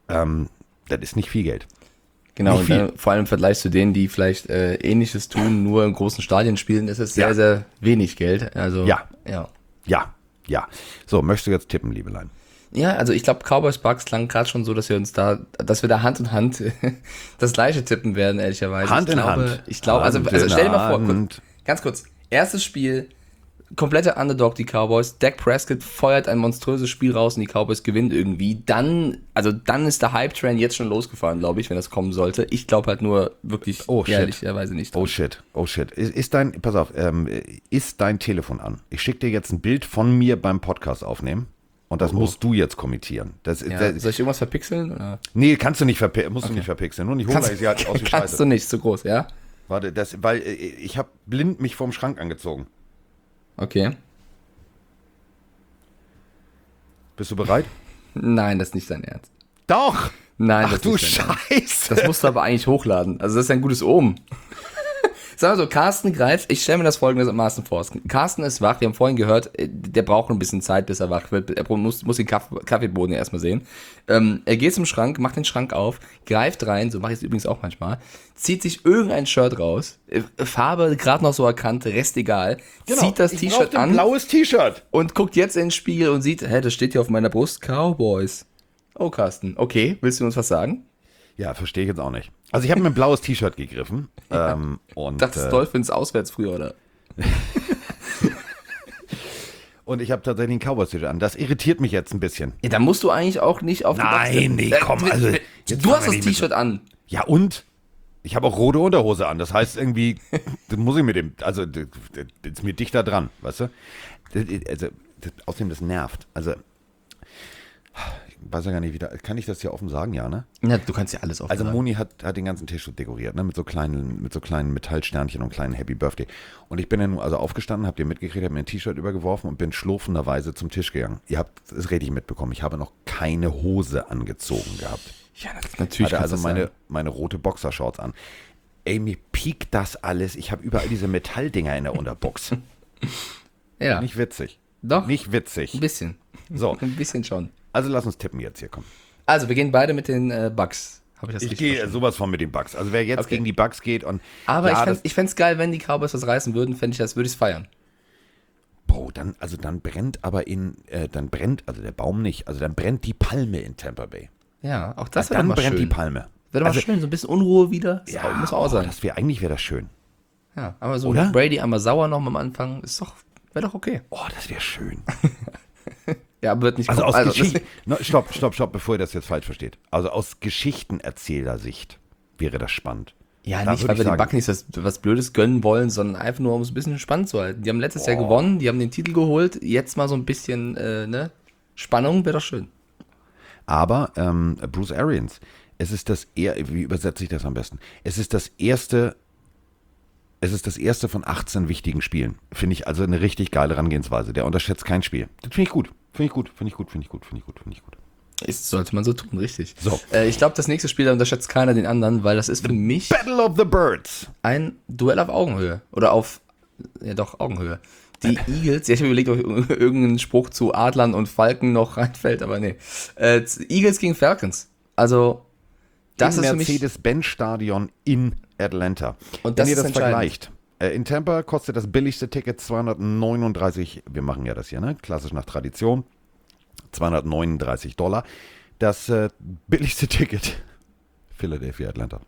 Das ist nicht viel Geld. Genau, Nicht und viel. vor allem im Vergleich zu denen, die vielleicht Ähnliches tun, nur in großen Stadien spielen, ist es sehr, Ja. sehr wenig Geld. Also, Ja. Ja, Ja. So, möchtest du jetzt tippen, Liebelein? ja, also ich glaube, Cowboys Bucks klang gerade schon so, dass wir da Hand in Hand das gleiche tippen werden, ehrlicherweise. Hand in Hand. Ich glaube, also Hand stell dir in mal vor, Hand. ganz kurz, erstes Spiel, kompletter Underdog, die Cowboys. Dak Prescott feuert ein monströses Spiel raus und die Cowboys gewinnen irgendwie. Dann ist der Hype-Train jetzt schon losgefahren, glaube ich, wenn das kommen sollte. Ich glaube halt nur wirklich ehrlicherweise nicht. Oh shit. Pass auf, ist dein Telefon an? Ich schicke dir jetzt ein Bild von mir beim Podcast aufnehmen und das musst du jetzt kommentieren. Ja, soll ich irgendwas verpixeln? Oder? Nee, kannst du nicht verpixeln. Nur nicht hoch, weil ich sie halt aus wie Kannst Scheiße. du nicht, zu groß, ja? Warte, weil ich habe blind mich vorm Schrank angezogen. Okay. Bist du bereit? Nein, das ist nicht dein Ernst. Doch! Nein, Ach das du ist nicht dein Ernst. Scheiße! Das musst du aber eigentlich hochladen. Also das ist ein gutes Omen. Sag mal so, Carsten greift, ich stelle mir das folgendermaßen vor. Carsten ist wach, wir haben vorhin gehört, der braucht ein bisschen Zeit, bis er wach wird. Er muss den Kaffeeboden erstmal sehen. Er geht zum Schrank, macht den Schrank auf, greift rein, so mache ich es übrigens auch manchmal, zieht sich irgendein Shirt raus, Farbe gerade noch so erkannt, Rest egal, zieht das T-Shirt an Blaues T-Shirt. und guckt jetzt in den Spiegel und sieht, das steht hier auf meiner Brust, Cowboys. Oh, Carsten, okay, willst du uns was sagen? Ja, verstehe ich jetzt auch nicht. Also ich habe mir ein blaues T-Shirt gegriffen. Und, Das ist Dolphins auswärts früher, oder? und ich habe tatsächlich ein Cowboys-T-Shirt an. Das irritiert mich jetzt ein bisschen. Ja, da musst du eigentlich auch nicht auf die Bucks Nein, tippen. nee, komm, also, jetzt Du fangen hast wir das nicht mit T-Shirt an. Ja und? Ich habe auch rote Unterhose an. Das heißt irgendwie, das muss ich mit dem, also das ist mir dichter dran, weißt du? Außerdem, das nervt. Also, ich weiß ja gar nicht, kann ich das hier offen sagen, ja, ne? Ja, du kannst ja alles offen Also sagen. Moni hat den ganzen Tisch so dekoriert, ne, mit so kleinen Metallsternchen und kleinen Happy Birthday. Und ich bin dann also aufgestanden, habt ihr mitgekriegt, habe mir ein T-Shirt übergeworfen und bin schlurfenderweise zum Tisch gegangen. Ihr habt es richtig mitbekommen. Ich habe noch keine Hose angezogen gehabt. Ja, natürlich. Hatte also kannst du das meine rote Boxershorts an. Ey, mir piekt das alles. Ich habe überall diese Metalldinger in der Unterbox. sagen. Ja, Nicht witzig. doch, Nicht witzig. ein bisschen. So, Ein bisschen schon. also lass uns tippen jetzt hier, komm. Also, wir gehen beide mit den Bucks. Habe ich das Ich richtig gehe verstanden? sowas von mit den Bucks. Also wer jetzt Okay. gegen die Bucks geht und Aber ja, ich fände es geil, wenn die Cowboys was reißen würden, würde ich es feiern. Bro, dann brennt aber also der Baum nicht, also dann brennt die Palme in Tampa Bay. Ja, auch das wäre Dann mal brennt schön. die Palme. Wäre doch mal Also- schön, so ein bisschen Unruhe wieder. Das muss auch sein. Eigentlich wäre das schön. Ja, aber so Oder? Brady einmal sauer noch am Anfang, wäre doch okay. Oh, das wäre schön. Ja, aber wird nicht Also kommen. aus Geschichten. Stopp, bevor ihr das jetzt falsch versteht. Also aus Geschichtenerzähler-Sicht wäre das spannend. Ja, Da nicht, würd weil ich wir den sagen- Buccaneers was Blödes gönnen wollen, sondern einfach nur, um es ein bisschen spannend zu halten. Die haben letztes Jahr gewonnen, die haben den Titel geholt. Jetzt mal so ein bisschen Spannung, wäre doch schön. Aber Bruce Arians, wie übersetze ich das am besten? Es ist das erste von 18 wichtigen Spielen. Finde ich also eine richtig geile Herangehensweise. Der unterschätzt kein Spiel. Das finde ich gut. Sollte man so tun, richtig. So. Ich glaube, das nächste Spiel, da unterschätzt keiner den anderen, weil das ist für mich Battle of the Birds. ein Duell auf Augenhöhe. Oder Augenhöhe. Die Eagles, ja, ich habe überlegt, ob irgendein Spruch zu Adlern und Falken noch reinfällt, aber nee. Eagles gegen Falcons. Also, das Im ist für mich... Mercedes-Benz-Stadion in Atlanta. Und Wenn das ihr ist das entscheidend. vergleicht, in Tampa kostet das billigste Ticket 239, wir machen ja das hier, ne? Klassisch nach Tradition, $239. Das billigste Ticket, Philadelphia, Atlanta.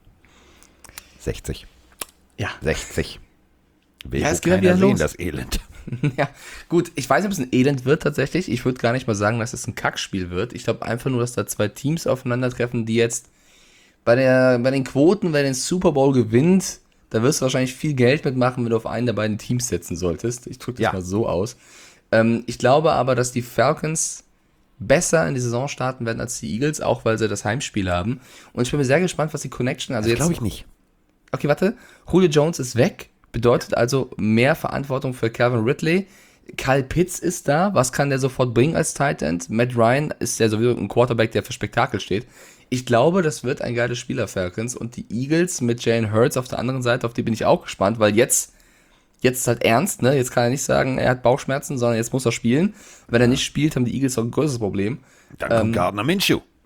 60. Ja. 60. Will Ja, wohl es geht ja keiner wieder sehen, los. das Elend. Ja, gut, ich weiß nicht, ob es ein Elend wird tatsächlich. Ich würde gar nicht mal sagen, dass es ein Kackspiel wird. Ich glaube einfach nur, dass da zwei Teams aufeinandertreffen, die jetzt bei den Quoten, wer den Super Bowl gewinnt, da wirst du wahrscheinlich viel Geld mitmachen, wenn du auf einen der beiden Teams setzen solltest. Ich drücke das Ja. mal so aus. Ich glaube aber, dass die Falcons besser in die Saison starten werden als die Eagles, auch weil sie das Heimspiel haben. Und ich bin mir sehr gespannt, was die Connection, also Das jetzt glaube ich nicht. Okay, warte. Julio Jones ist weg. Bedeutet also mehr Verantwortung für Calvin Ridley. Kyle Pitts ist da. Was kann der sofort bringen als Tight End? Matt Ryan ist ja sowieso ein Quarterback, der für Spektakel steht. Ich glaube, das wird ein geiles Spiel, Falcons. Und die Eagles mit Jalen Hurts auf der anderen Seite, auf die bin ich auch gespannt, weil jetzt ist halt ernst, ne? Jetzt kann er nicht sagen, er hat Bauchschmerzen, sondern jetzt muss er spielen. Wenn er nicht spielt, haben die Eagles auch ein größeres Problem. Dann kommt Gardner Minshew.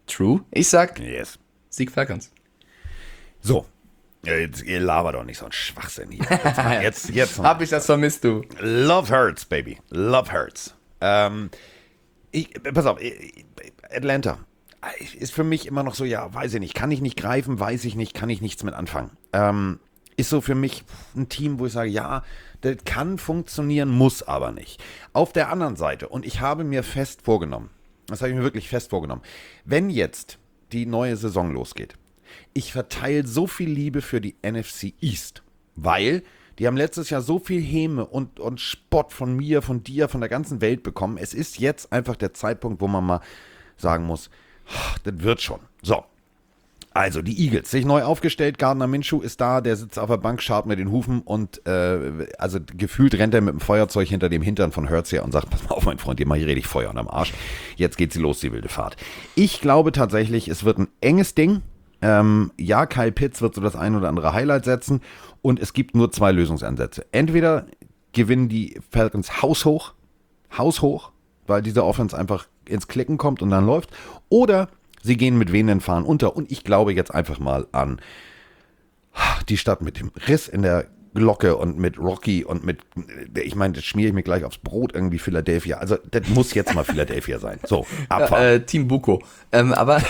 True. Ich sag Yes. Sieg Falcons. So. Jetzt, ihr labert doch nicht so ein Schwachsinn hier. Jetzt Hab ich das vermisst, du. Love hurts, baby. Love hurts. Pass auf, Atlanta ist für mich immer noch so, ja, weiß ich nicht, kann ich nicht greifen, weiß ich nicht, kann ich nichts mit anfangen. Ist so für mich ein Team, wo ich sage, ja, das kann funktionieren, muss aber nicht. Auf der anderen Seite, und ich habe mir fest vorgenommen, das habe ich mir wirklich fest vorgenommen, wenn jetzt die neue Saison losgeht, ich verteile so viel Liebe für die NFC East, weil die haben letztes Jahr so viel Häme und Spott von mir, von dir, von der ganzen Welt bekommen. Es ist jetzt einfach der Zeitpunkt, wo man mal sagen muss, das wird schon. So, also die Eagles, sich neu aufgestellt, Gardner Minshew ist da, der sitzt auf der Bank, scharrt mit den Hufen und also gefühlt rennt er mit dem Feuerzeug hinter dem Hintern von Hurts her und sagt, pass mal auf, mein Freund, dir mach ich richtig Feuer unterm Arsch. Jetzt geht sie los, die wilde Fahrt. Ich glaube tatsächlich, es wird ein enges Ding. Ja, Kyle Pitts wird so das ein oder andere Highlight setzen und es gibt nur 2 Lösungsansätze. Entweder gewinnen die Falcons haushoch, weil diese Offense einfach ins Klicken kommt und dann läuft, oder sie gehen mit wehenden Fahnen unter und ich glaube jetzt einfach mal an die Stadt mit dem Riss in der Glocke und mit Rocky und mit, ich meine, das schmiere ich mir gleich aufs Brot irgendwie, Philadelphia. Also das muss jetzt mal Philadelphia sein. So, Abfahrt. Team Buko. Aber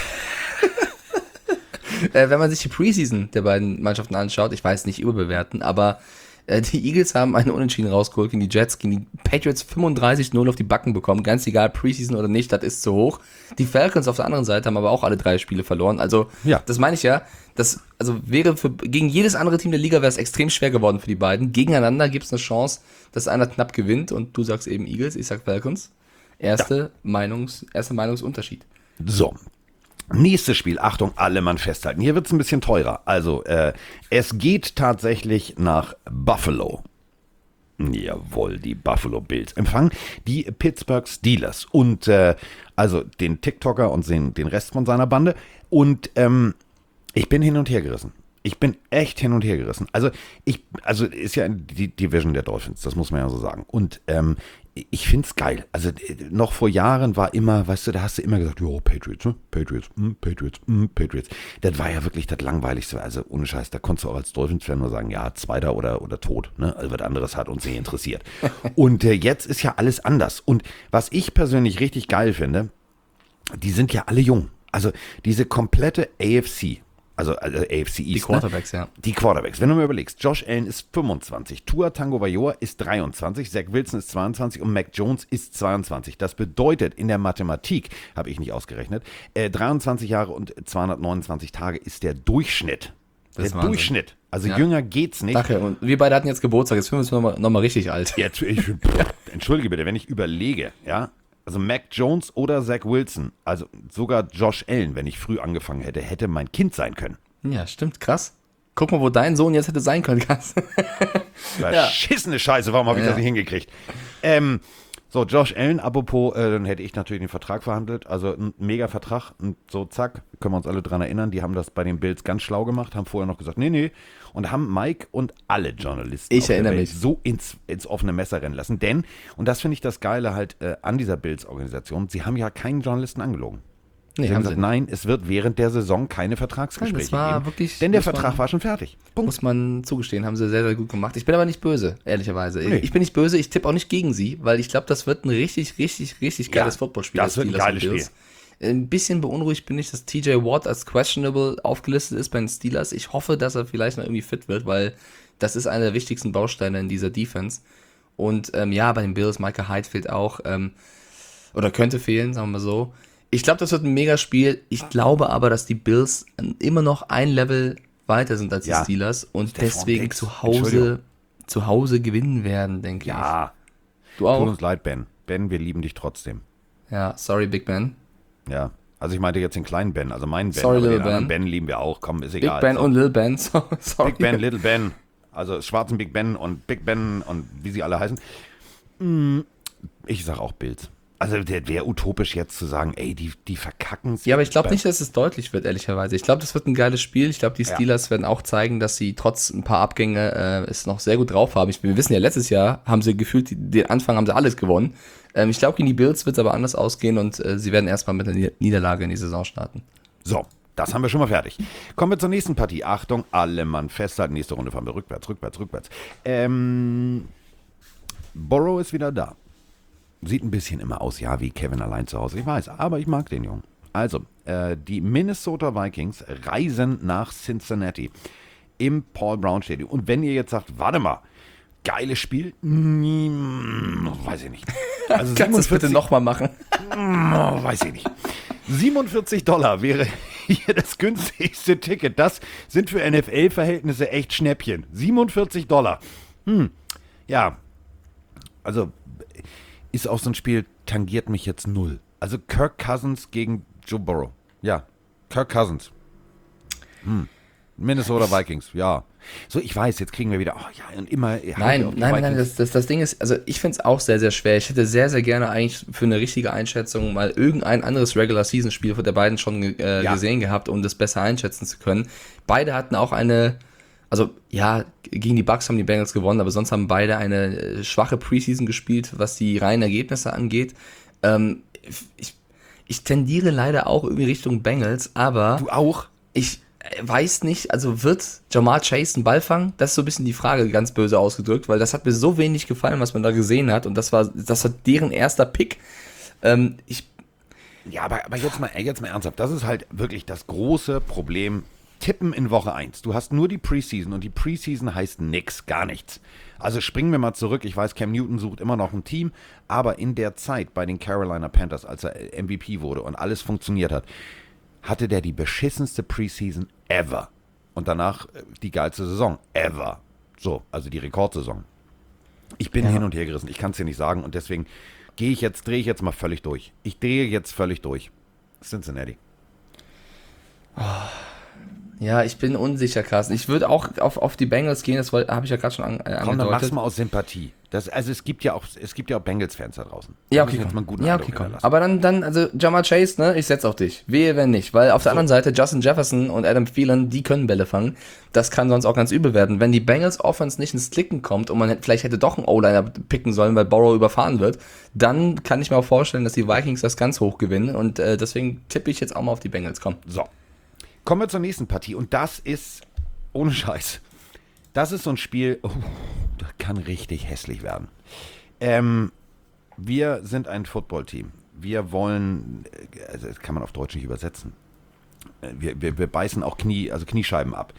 wenn man sich die Preseason der beiden Mannschaften anschaut, ich weiß nicht überbewerten, aber die Eagles haben einen Unentschieden rausgeholt gegen die Jets, gegen die Patriots 35-0 auf die Backen bekommen, ganz egal, Preseason oder nicht, das ist zu hoch. Die Falcons auf der anderen Seite haben aber auch alle 3 Spiele verloren, also Ja. das meine ich ja, das also wäre gegen jedes andere Team der Liga wäre es extrem schwer geworden für die beiden. Gegeneinander gibt es eine Chance, dass einer knapp gewinnt und du sagst eben Eagles, ich sag Falcons. Erster Meinungsunterschied. So. Nächstes Spiel, Achtung, alle Mann festhalten. Hier wird es ein bisschen teurer. Also, es geht tatsächlich nach Buffalo. Jawohl, die Buffalo Bills empfangen die Pittsburgh Steelers und also den TikToker und den Rest von seiner Bande. Und ich bin hin und her gerissen. Ich bin echt hin und her gerissen. Also ist ja die Division der Dolphins, das muss man ja so sagen. Und ich find's geil. Also noch vor Jahren war immer, weißt du, da hast du immer gesagt, jo, Patriots, ne? Patriots. Das war ja wirklich das Langweiligste. Also ohne Scheiß, da konntest du auch als Dolphins-Fan nur sagen, ja, Zweiter oder tot. Ne? Also was anderes hat uns nicht interessiert. Und jetzt ist ja alles anders. Und was ich persönlich richtig geil finde, die sind ja alle jung. Also diese komplette AFC, also AFC East. Die Quarterbacks, ja. Die Quarterbacks. Wenn du mir überlegst, Josh Allen ist 25, Tua Tagovailoa ist 23, Zach Wilson ist 22 und Mac Jones ist 22. Das bedeutet, in der Mathematik, habe ich nicht ausgerechnet, 23 Jahre und 229 Tage ist der Durchschnitt. Das ist der Wahnsinn. Durchschnitt. Also Ja. jünger geht's nicht. Danke, und wir beide hatten jetzt Geburtstag, jetzt fühlen wir uns nochmal richtig alt. Jetzt, entschuldige bitte, wenn ich überlege, ja, also Mac Jones oder Zach Wilson, also sogar Josh Allen, wenn ich früh angefangen hätte, hätte mein Kind sein können. Ja, stimmt, krass. Guck mal, wo dein Sohn jetzt hätte sein können, krass. Verschissene Scheiße, warum habe ich Ja. das nicht hingekriegt? So, Josh Allen, apropos, dann hätte ich natürlich den Vertrag verhandelt, also ein Mega-Vertrag, und so zack, können wir uns alle dran erinnern, die haben das bei den Bills ganz schlau gemacht, haben vorher noch gesagt, nee, und haben Mike und alle Journalisten Ich auf der erinnere Welt mich. so ins offene Messer rennen lassen, denn, und das finde ich das Geile halt an dieser Bills-Organisation, sie haben ja keinen Journalisten angelogen. Nee, Sie haben haben gesagt, sie nein, es wird während der Saison keine Vertragsgespräche Nein, das war geben, wirklich- denn der das war- Vertrag war schon fertig. Punkt. Muss man zugestehen, haben sie sehr, sehr gut gemacht. Ich bin aber nicht böse, ehrlicherweise. Nee. Ich bin nicht böse, ich tippe auch nicht gegen sie, weil ich glaube, das wird ein richtig geiles Footballspiel. das wird ein Steelers und geiles Bills. Spiel. Ein bisschen beunruhigt bin ich, dass TJ Watt als questionable aufgelistet ist bei den Steelers. Ich hoffe, dass er vielleicht noch irgendwie fit wird, weil das ist einer der wichtigsten Bausteine in dieser Defense. Und ja, bei den Bills, Micah Hyde fehlt auch, oder könnte fehlen, sagen wir mal so. Ich glaube, das wird ein Megaspiel. Ich glaube aber, dass die Bills immer noch ein Level weiter sind als die Ja. Steelers und Stephon deswegen Diggs. zu Hause gewinnen werden, denke Ja, ich. Du tut auch? uns leid, Ben. Ben, wir lieben dich trotzdem. Ja, sorry, Big Ben. Ja, also ich meinte jetzt den kleinen Ben, also meinen Ben, Sorry, aber den Little anderen Ben. Ben lieben wir auch. Komm, ist Big egal. Ben So. und Lil Ben, sorry. Big Ben, Little Ben, also schwarzen Big Ben und wie sie alle heißen. Ich sag auch Bills. Also der wäre utopisch jetzt zu sagen, ey, die verkacken es. Ja, aber ich glaube nicht, dass es deutlich wird, ehrlicherweise. Ich glaube, das wird ein geiles Spiel. Ich glaube, die Steelers werden auch zeigen, dass sie trotz ein paar Abgänge es noch sehr gut drauf haben. Wir wissen ja, letztes Jahr haben sie gefühlt, den Anfang haben sie alles gewonnen. Ich glaube, gegen die Bills wird es aber anders ausgehen und sie werden erstmal mit einer Niederlage in die Saison starten. So, das haben wir schon mal fertig. Kommen wir zur nächsten Partie. Achtung, alle Mann festhalten. Nächste Runde fahren wir rückwärts. Burrow ist wieder da. Sieht ein bisschen immer aus, ja, wie Kevin allein zu Hause. Ich weiß, aber ich mag den Jungen. Also, die Minnesota Vikings reisen nach Cincinnati im Paul Brown Stadium. Und wenn ihr jetzt sagt, warte mal, geiles Spiel, weiß ich nicht. Also Kannst du das bitte nochmal machen? Weiß ich nicht. $47 wäre hier das günstigste Ticket. Das sind für NFL-Verhältnisse echt Schnäppchen. $47. Ja, also ist auch so ein Spiel, tangiert mich jetzt null. Also Kirk Cousins gegen Joe Burrow. Ja, Kirk Cousins. Minnesota Vikings, ja. So, ich weiß, jetzt kriegen wir wieder, oh ja, und immer. Nein, das Ding ist, also ich finde es auch sehr, sehr schwer. Ich hätte sehr, sehr gerne eigentlich für eine richtige Einschätzung mal irgendein anderes Regular-Season-Spiel von der beiden schon gesehen gehabt, um das besser einschätzen zu können. Beide hatten auch also ja, gegen die Bucks haben die Bengals gewonnen, aber sonst haben beide eine schwache Preseason gespielt, was die reinen Ergebnisse angeht. Ich tendiere leider auch irgendwie Richtung Bengals, aber Du auch? ich weiß nicht, also wird Jamar Chase einen Ball fangen? Das ist so ein bisschen die Frage, ganz böse ausgedrückt, weil das hat mir so wenig gefallen, was man da gesehen hat und das war deren erster Pick. Ja, aber jetzt mal ernsthaft. Das ist halt wirklich das große Problem. Tippen in Woche 1. Du hast nur die Preseason und die Preseason heißt nix, gar nichts. Also springen wir mal zurück. Ich weiß, Cam Newton sucht immer noch ein Team, aber in der Zeit bei den Carolina Panthers, als er MVP wurde und alles funktioniert hat, hatte der die beschissenste Preseason ever. Und danach die geilste Saison ever. So, also die Rekordsaison. Ich bin hin und her gerissen. Ich kann es dir nicht sagen und deswegen drehe ich jetzt mal völlig durch. Ich drehe jetzt völlig durch. Cincinnati. Ja, ich bin unsicher, Carsten. Ich würde auch auf die Bengals gehen, das habe ich ja gerade schon angedeutet. Komm, dann mach's mal aus Sympathie. Also es gibt ja auch Bengals-Fans da draußen. Ja, Da okay, müssen wir jetzt mal einen guten ja, Eindruck okay, komm. hinterlassen. Aber dann, also Jamar Chase, ne, ich setze auf dich. Wehe, wenn nicht. Weil auf der anderen Seite Justin Jefferson und Adam Thielen, die können Bälle fangen. Das kann sonst auch ganz übel werden. Wenn die Bengals Offense nicht ins Klicken kommt und man vielleicht hätte doch einen O-Liner picken sollen, weil Burrow überfahren wird, dann kann ich mir auch vorstellen, dass die Vikings das ganz hoch gewinnen. Und deswegen tippe ich jetzt auch mal auf die Bengals. Komm. So. Kommen wir zur nächsten Partie. Und das ist, ohne Scheiß, das ist so ein Spiel, das kann richtig hässlich werden. Wir sind ein Football-Team. Wir wollen, also das kann man auf Deutsch nicht übersetzen. Wir beißen auch Kniescheiben ab.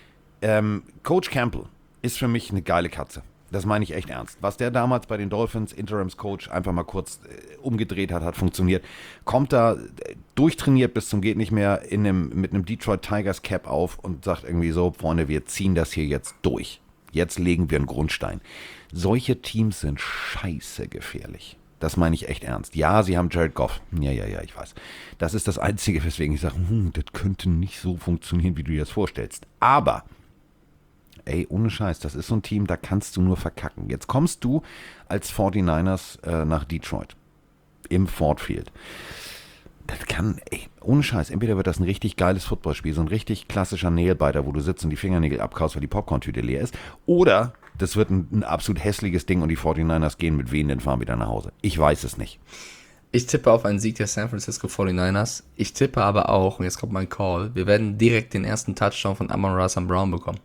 Coach Campbell ist für mich eine geile Katze. Das meine ich echt ernst. Was der damals bei den Dolphins, Interims-Coach, einfach mal kurz umgedreht hat funktioniert. Kommt da durchtrainiert bis zum geht nicht mehr mit einem Detroit Tigers Cap auf und sagt irgendwie so, Freunde, wir ziehen das hier jetzt durch. Jetzt legen wir einen Grundstein. Solche Teams sind scheiße gefährlich. Das meine ich echt ernst. Ja, sie haben Jared Goff. Ja, ich weiß. Das ist das Einzige, weswegen ich sage, das könnte nicht so funktionieren, wie du dir das vorstellst. Aber ey, ohne Scheiß, das ist so ein Team, da kannst du nur verkacken. Jetzt kommst du als 49ers nach Detroit im Ford Field. Das kann, ey, ohne Scheiß, entweder wird das ein richtig geiles Footballspiel, so ein richtig klassischer Nailbiter, wo du sitzt und die Fingernägel abkaust, weil die Popcorn-Tüte leer ist, oder das wird ein absolut hässliches Ding und die 49ers gehen mit wehenden Fahren wieder nach Hause. Ich weiß es nicht. Ich tippe auf einen Sieg der San Francisco 49ers. Ich tippe aber auch, und jetzt kommt mein Call, wir werden direkt den ersten Touchdown von Amon-Ra St. Brown bekommen.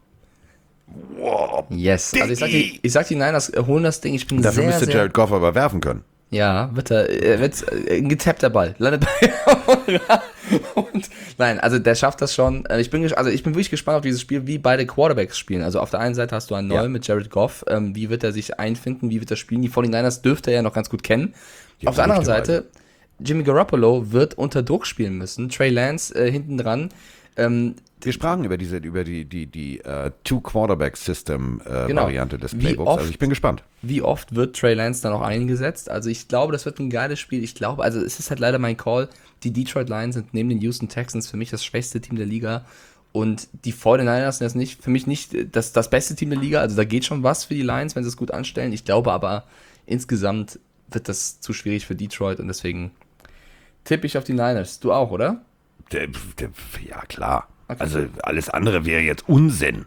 Wow. Yes. Also ich sag die Niners holen das Ding. Ich bin Dafür sehr, müsste sehr... Jared Goff aber werfen können. Ja, wird ein getappter Ball. Landet bei und nein, also der schafft das schon. Ich bin wirklich gespannt auf dieses Spiel, wie beide Quarterbacks spielen. Also auf der einen Seite hast du einen neuen mit Jared Goff. Wie wird er sich einfinden? Wie wird er spielen? Die 49ers dürfte er ja noch ganz gut kennen. Auf der anderen Seite, Jimmy Garoppolo wird unter Druck spielen müssen. Trey Lance hinten dran. Wir sprachen über die Two-Quarterback-System-Variante des Playbooks. Also ich bin gespannt. Wie oft wird Trey Lance dann auch eingesetzt? Also ich glaube, das wird ein geiles Spiel. Ich glaube, also es ist halt leider mein Call. Die Detroit Lions sind neben den Houston Texans für mich das schwächste Team der Liga. Und die 49ers sind jetzt für mich nicht das beste Team der Liga. Also da geht schon was für die Lions, wenn sie es gut anstellen. Ich glaube aber, insgesamt wird das zu schwierig für Detroit. Und deswegen tippe ich auf die Niners. Du auch, oder? Ja, klar. Okay. Also alles andere wäre jetzt Unsinn.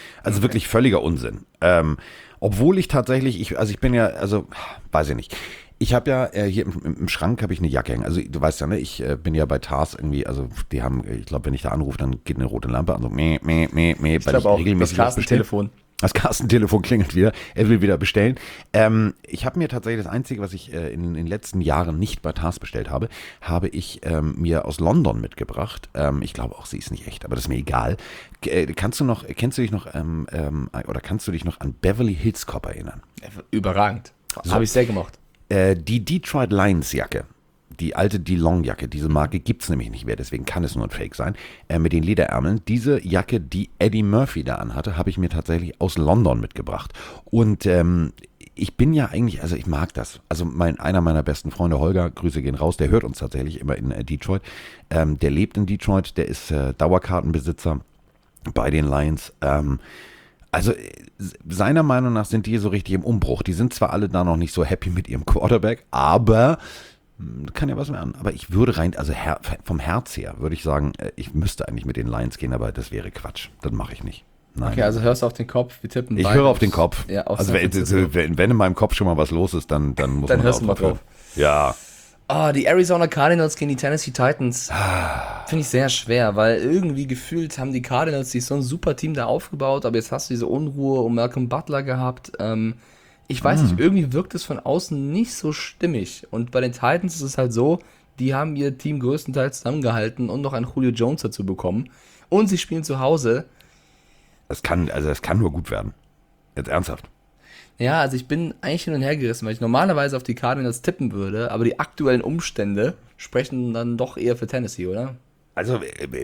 Wirklich völliger Unsinn. Obwohl ich tatsächlich, weiß ich nicht. Ich habe ja hier im Schrank habe ich eine Jacke hängen. Also du weißt ja, ne, ich bin ja bei Tars irgendwie, also die haben, ich glaube, wenn ich da anrufe, dann geht eine rote Lampe an, so Ich glaube auch, das Carsten-Telefon. Das Carsten-Telefon klingelt wieder, er will wieder bestellen. Ich habe mir tatsächlich das Einzige, was ich in den letzten Jahren nicht bei Tars bestellt habe, habe ich mir aus London mitgebracht. Ich glaube auch, sie ist nicht echt, aber das ist mir egal. Kennst du dich noch an Beverly Hills Cop erinnern? Überragend. Habe ich sehr gemocht. Die Detroit Lions Jacke, die alte DeLong-Jacke, diese Marke gibt es nämlich nicht mehr, deswegen kann es nur ein Fake sein, mit den Lederärmeln. Diese Jacke, die Eddie Murphy da anhatte, habe ich mir tatsächlich aus London mitgebracht. Und ich bin ja eigentlich, also ich mag das. Also einer meiner besten Freunde, Holger, Grüße gehen raus, der hört uns tatsächlich immer in Detroit. Der lebt in Detroit, der ist Dauerkartenbesitzer bei den Lions. Also seiner Meinung nach sind die so richtig im Umbruch. Die sind zwar alle da noch nicht so happy mit ihrem Quarterback, aber kann ja was mehr an. Aber ich würde vom Herz her, würde ich sagen, ich müsste eigentlich mit den Lions gehen, aber das wäre Quatsch. Das mache ich nicht. Nein. Okay, also hörst du auf den Kopf, wir tippen Ich höre auf den Kopf. Ja, also wenn in meinem Kopf schon mal was los ist, dann muss dann man hörst du mal drauf hören. drauf. Ja. Die Arizona Cardinals gegen die Tennessee Titans finde ich sehr schwer, weil irgendwie gefühlt haben die Cardinals sich so ein super Team da aufgebaut, aber jetzt hast du diese Unruhe um Malcolm Butler gehabt. Ich weiß nicht, irgendwie wirkt es von außen nicht so stimmig. Und bei den Titans ist es halt so, die haben ihr Team größtenteils zusammengehalten und noch einen Julio Jones dazu bekommen. Und sie spielen zu Hause. Das kann nur gut werden. Jetzt ernsthaft. Ja, also ich bin eigentlich hin und her gerissen, weil ich normalerweise auf die Cardinals tippen würde, aber die aktuellen Umstände sprechen dann doch eher für Tennessee, oder? Also,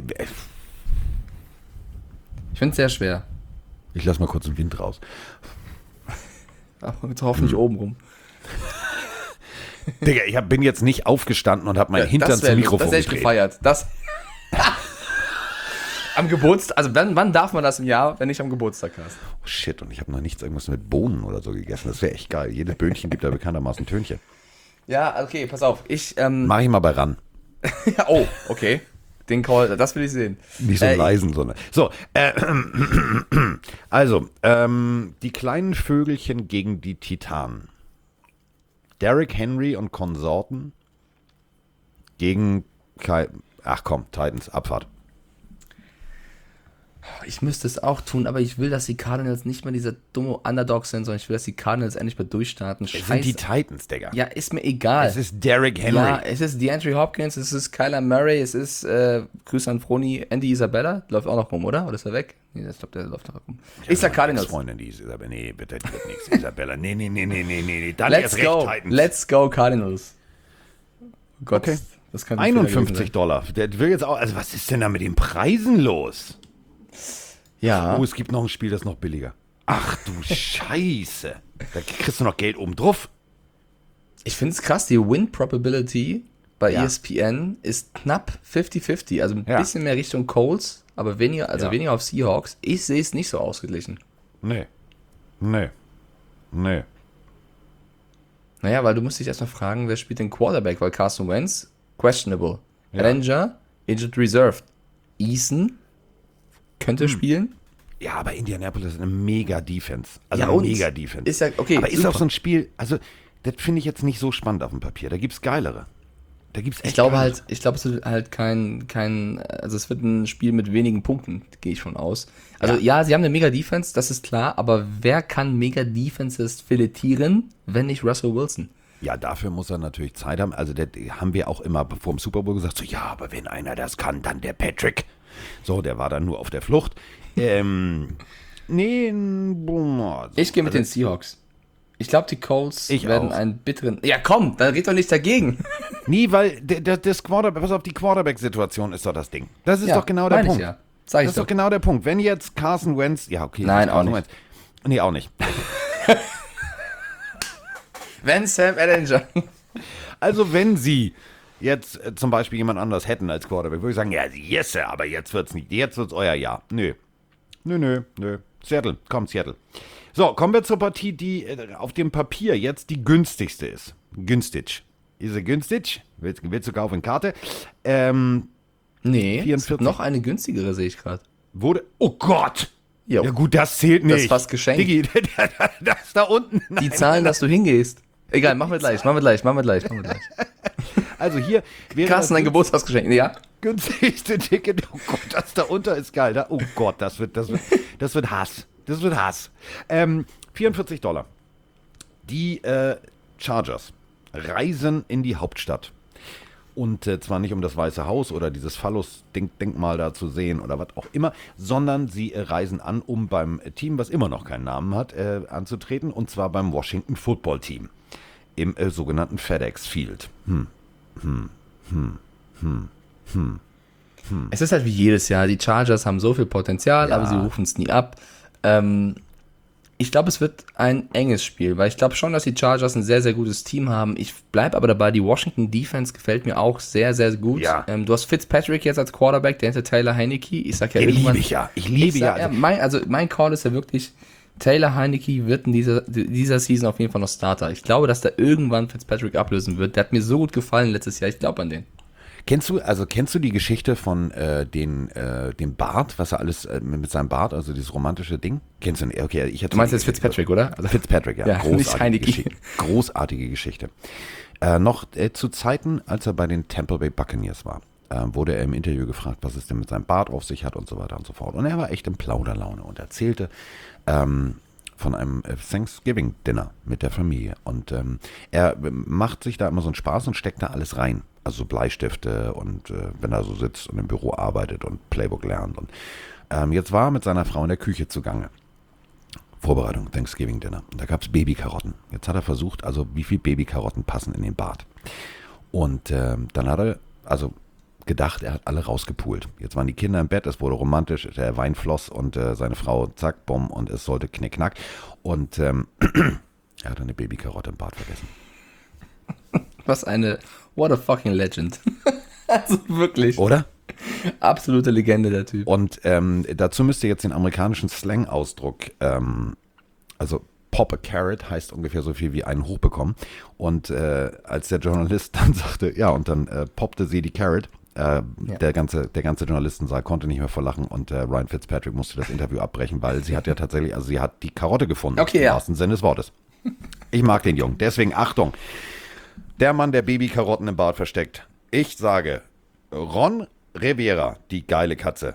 Ich finde es sehr schwer. ich lasse mal kurz den Wind raus. Aber hoffentlich oben rum. Digga, ich bin jetzt nicht aufgestanden und habe meinen Hintern zum Mikrofon Das hätte ich gedreht. gefeiert. Das am Geburtstag, also wann darf man das im Jahr, wenn nicht am Geburtstag hast? Oh shit, und ich habe noch irgendwas mit Bohnen oder so gegessen. Das wäre echt geil. Jedes Böhnchen gibt da bekanntermaßen Tönchen. Ja, okay, pass auf. Mach ich mal bei ran. Oh, okay. Den Call, das will ich sehen. Nicht so leisen, sondern. So, also, die kleinen Vögelchen gegen die Titanen. Derrick Henry und Konsorten gegen Titans, Abfahrt. Ich müsste es auch tun, aber ich will, dass die Cardinals nicht mehr diese dumme Underdogs sind, sondern ich will, dass die Cardinals endlich mal durchstarten. Es sind die Titans, Digga. Ja, ist mir egal. Es ist Derrick Henry. Ja, es ist DeAndre Hopkins, es ist Kyler Murray, es ist Grüße an Froni, Andy Isabella, läuft auch noch rum, oder? Oder ist er weg? Nee, ich glaube, der läuft noch rum. Ich sag Cardinals. Freundin, die ist Isabella. Nee, bitte, die wird nichts. Isabella. Nee. Dann erst recht Titans. Let's go Cardinals. Oh Gott, Okay. das kann ein Fehler gewesen sein. $51. Der will jetzt auch, also was ist denn da mit den Preisen los? Ja. Oh, es gibt noch ein Spiel, das ist noch billiger. Ach du Scheiße. Da kriegst du noch Geld oben drauf. Ich finde es krass, die Win Probability bei Ja. ESPN ist knapp 50-50, also ein Ja. bisschen mehr Richtung Colts, aber weniger auf Seahawks. Ich sehe es nicht so ausgeglichen. Nee. Naja, weil du musst dich erstmal fragen, wer spielt den Quarterback, weil Carson Wentz, questionable. Ja. Ranger, injured reserved. Eason könnte spielen. Ja, aber Indianapolis ist eine Mega-Defense. Also Ja, eine und? Mega-Defense. Ist ja, okay, aber ist super. auch so ein Spiel, also das finde ich jetzt nicht so spannend auf dem Papier. Da gibt's geilere. Da gibt's echt Ich glaube geilere. es wird halt also es wird ein Spiel mit wenigen Punkten, gehe ich von aus. Also ja, sie haben eine Mega-Defense, das ist klar, aber wer kann Mega-Defenses filetieren, wenn nicht Russell Wilson? Ja, dafür muss er natürlich Zeit haben. Also, das haben wir auch immer vor dem Super Bowl gesagt, so, ja, aber wenn einer das kann, dann der Patrick. So, der war dann nur auf der Flucht. Nee, Ich gehe mit den Seahawks. Ich glaube, die Colts Ich werden auch. einen bitteren... Ja komm, da geht doch nichts dagegen. Nie, weil das Quarterback, pass auf, die Quarterback-Situation ist doch das Ding. Das ist Ja, doch genau der meine ich Punkt. ja. Sag ich Das ist doch. doch genau der Punkt. Wenn jetzt Carson Wentz, ja, okay. Nein, das ist auch Carson nicht. Wentz. Nee, auch nicht. Wenn Sam Ellinger... Also, wenn sie jetzt zum Beispiel jemand anders hätten als Quarterback, würde ich sagen, ja, yes, aber jetzt wird's nicht. Jetzt wird's euer Jahr. Nö. Seattle, komm, Seattle. So, kommen wir zur Partie, die auf dem Papier jetzt die günstigste ist. Günstig. Ist sie günstig? Willst du kaufen Karte? Nee, es 44. gibt noch eine günstigere, sehe ich gerade. Wurde. Oh Gott! Jo. Ja gut, das zählt nicht. Das ist fast geschenkt. Diggi, das da unten. Die Zahlen, dass du hingehst. Egal, machen wir gleich. Also hier wäre Carsten, ein Geburtstagsgeschenk, ja? günstigste Ticket. Oh Gott, das da unter ist geil. Oh Gott, das wird Hass. Das wird Hass. $44. Die Chargers reisen in die Hauptstadt. Und zwar nicht um das Weiße Haus oder dieses Phallus-Denkmal da zu sehen oder was auch immer, sondern sie reisen an, um beim Team, was immer noch keinen Namen hat, anzutreten. Und zwar beim Washington Football Team im sogenannten FedEx Field. Es ist halt wie jedes Jahr. Die Chargers haben so viel Potenzial, Ja. aber sie rufen es nie ab. Ich glaube, es wird ein enges Spiel, weil ich glaube schon, dass die Chargers ein sehr, sehr gutes Team haben. Ich bleibe aber dabei, die Washington Defense gefällt mir auch sehr, sehr gut. Ja. Du hast Fitzpatrick jetzt als Quarterback, der hinter Taylor Heineke. Ich sag ja Den irgendwann... liebe ich ja. Ich liebe ja. Mein Call ist ja wirklich, Taylor Heineke wird in dieser Season auf jeden Fall noch Starter. Ich glaube, dass da irgendwann Fitzpatrick ablösen wird. Der hat mir so gut gefallen letztes Jahr. Ich glaube an den. Kennst du die Geschichte von dem Bart, was er alles mit seinem Bart, also dieses romantische Ding? Kennst du nicht? Okay, Du meinst jetzt Fitzpatrick, oder? Also, Fitzpatrick, ja. Ja, nicht Heineke. Großartige Geschichte. Noch zu Zeiten, als er bei den Tampa Bay Buccaneers war, wurde er im Interview gefragt, was es denn mit seinem Bart auf sich hat und so weiter und so fort. Und er war echt in Plauderlaune und erzählte von einem Thanksgiving-Dinner mit der Familie. Und er macht sich da immer so einen Spaß und steckt da alles rein. Also so Bleistifte und wenn er so sitzt und im Büro arbeitet und Playbook lernt. Und jetzt war er mit seiner Frau in der Küche zugange. Vorbereitung, Thanksgiving-Dinner. Und da gab es Babykarotten. Jetzt hat er versucht, also wie viel Babykarotten passen in den Bart. Und dann hat er gedacht, er hat alle rausgepult. Jetzt waren die Kinder im Bett, es wurde romantisch, der Wein floss und seine Frau, zack, bumm, und es sollte knickknack. Und er hat eine Babykarotte im Bart vergessen. What a fucking legend. Also wirklich. Oder? Absolute Legende, der Typ. Und dazu müsst ihr jetzt den amerikanischen Slang-Ausdruck, also Pop a Carrot heißt ungefähr so viel wie einen hochbekommen. Und als der Journalist dann sagte, ja, und dann poppte sie die Carrot, der ganze Journalistensaal konnte nicht mehr vor Lachen und Ryan Fitzpatrick musste das Interview abbrechen, weil sie hat ja tatsächlich, also sie hat die Karotte gefunden, Okay, im ja. wahrsten Sinne des Wortes. Ich mag den Jungen, deswegen Achtung. Der Mann, der Babykarotten im Bart versteckt. Ich sage, Ron Rivera, die geile Katze.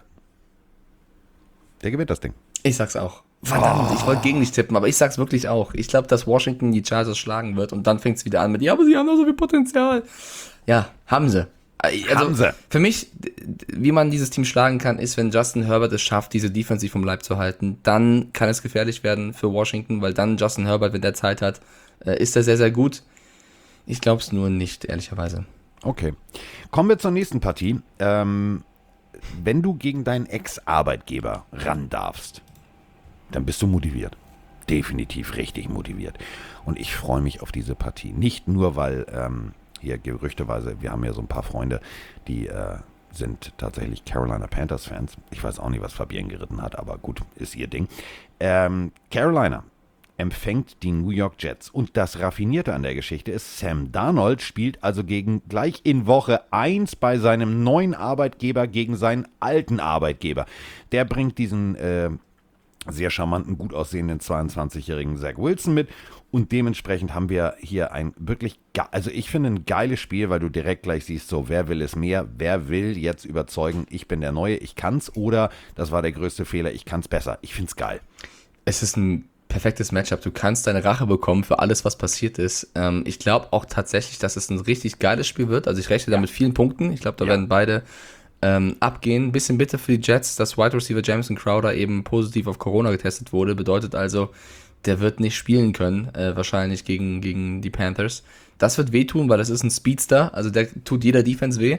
Der gewinnt das Ding. Ich sag's auch. Verdammt, ich wollte gegen dich tippen, aber ich sag's wirklich auch. Ich glaube, dass Washington die Chargers schlagen wird und dann fängt's wieder an mit, ja, aber sie haben doch so viel Potenzial. Ja, haben sie. Also, Haben sie. Für mich, wie man dieses Team schlagen kann, ist, wenn Justin Herbert es schafft, diese Defensive vom Leib zu halten, dann kann es gefährlich werden für Washington, weil dann Justin Herbert, wenn der Zeit hat, ist er sehr, sehr gut. Ich glaube es nur nicht, ehrlicherweise. Okay. Kommen wir zur nächsten Partie. Wenn du gegen deinen Ex-Arbeitgeber ran darfst, dann bist du motiviert. Definitiv richtig motiviert. Und ich freue mich auf diese Partie. Nicht nur, weil hier gerüchteweise, wir haben ja so ein paar Freunde, die sind tatsächlich Carolina Panthers-Fans. Ich weiß auch nicht, was Fabienne geritten hat, aber gut, ist ihr Ding. Carolina empfängt die New York Jets. Und das Raffinierte an der Geschichte ist, Sam Darnold spielt also gleich in Woche 1 bei seinem neuen Arbeitgeber gegen seinen alten Arbeitgeber. Der bringt diesen sehr charmanten, gut aussehenden 22-jährigen Zach Wilson mit. Und dementsprechend haben wir hier ein wirklich, also ich finde ein geiles Spiel, weil du direkt gleich siehst, so, wer will es mehr? Wer will jetzt überzeugen, ich bin der Neue, ich kann's, oder das war der größte Fehler, ich kann's besser. Ich find's geil. Es ist ein perfektes Matchup. Du kannst deine Rache bekommen für alles, was passiert ist. Ich glaube auch tatsächlich, dass es ein richtig geiles Spiel wird. Also ich rechne da mit vielen Punkten. Ich glaube, da werden beide abgehen. Ein bisschen bitte für die Jets, dass Wide Receiver Jamison Crowder eben positiv auf Corona getestet wurde. Bedeutet also, der wird nicht spielen können, wahrscheinlich gegen die Panthers. Das wird wehtun, weil das ist ein Speedster. Also der tut jeder Defense weh.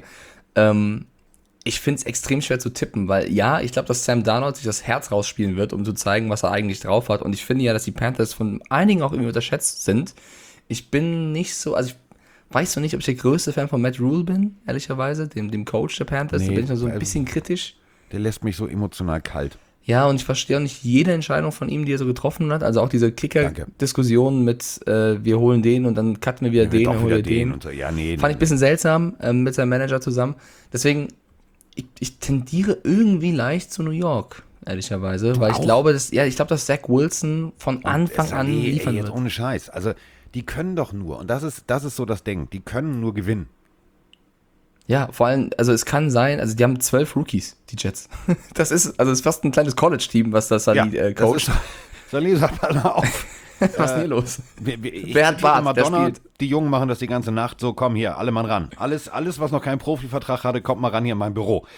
Ich finde es extrem schwer zu tippen, weil ja, ich glaube, dass Sam Darnold sich das Herz rausspielen wird, um zu zeigen, was er eigentlich drauf hat. Und ich finde ja, dass die Panthers von einigen auch irgendwie unterschätzt sind. Ich bin nicht so, also ich weiß noch nicht, ob ich der größte Fan von Matt Rule bin, ehrlicherweise, dem Coach der Panthers. Da bin ich noch so ein bisschen kritisch. Der lässt mich so emotional kalt. Ja, und ich verstehe auch nicht jede Entscheidung von ihm, die er so getroffen hat. Also auch diese Kicker-Diskussion mit, wir holen den und dann cutten wir wieder den, doch dann holen wir den. Und so. Ja, nee, Fand ich ein bisschen seltsam mit seinem Manager zusammen. Deswegen, ich tendiere irgendwie leicht zu New York, ehrlicherweise. Weil ich glaube, dass Zach Wilson von Anfang an liefern jetzt wird. ohne Scheiß. Also Die können doch nur, und das ist so das Ding, die können nur gewinnen. Ja, vor allem, also es kann sein, also die haben 12 Rookies, die Jets. Das ist fast ein kleines College-Team, was das coacht. Salih, sag mal auf. Was ist denn hier los? Wer hat Bart, der Madonna, spielt. die Jungen machen das die ganze Nacht, so komm hier, alle Mann ran. Alles, was noch keinen Profivertrag hatte, kommt mal ran hier in mein Büro.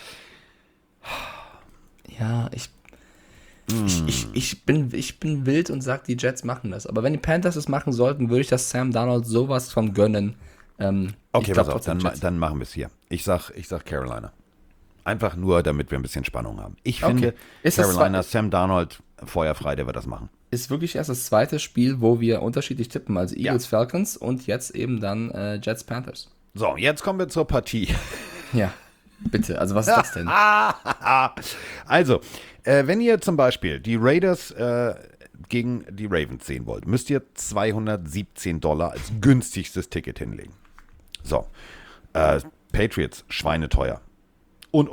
Ja, ich bin wild und sag, die Jets machen das. Aber wenn die Panthers es machen sollten, würde ich das Sam Darnold sowas von gönnen. Okay, ich pass glaub auf, trotzdem Jets. dann machen wir es hier. Ich sag Carolina. Einfach nur, damit wir ein bisschen Spannung haben. Ich finde, Ist das Carolina, Sam Darnold, feuerfrei, der wird das machen. Ist wirklich erst das zweite Spiel, wo wir unterschiedlich tippen. Also Eagles, Falcons und jetzt eben dann Jets, Panthers. So, jetzt kommen wir zur Partie. Ja, bitte. Also was ist das denn? Also, wenn ihr zum Beispiel die Raiders gegen die Ravens sehen wollt, müsst ihr $217 als günstigstes Ticket hinlegen. So, Patriots, schweineteuer. Und.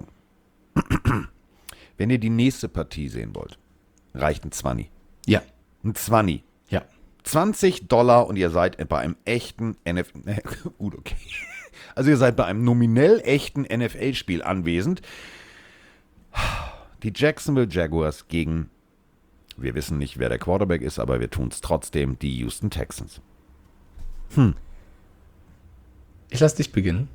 Wenn ihr die nächste Partie sehen wollt, reicht ein 20. Ja. Ein 20. Ja. $20 und ihr seid bei einem echten NFL, gut, okay. Also ihr seid bei einem nominell echten NFL-Spiel anwesend. Die Jacksonville Jaguars gegen, wir wissen nicht, wer der Quarterback ist, aber wir tun es trotzdem, die Houston Texans. Ich lasse dich beginnen.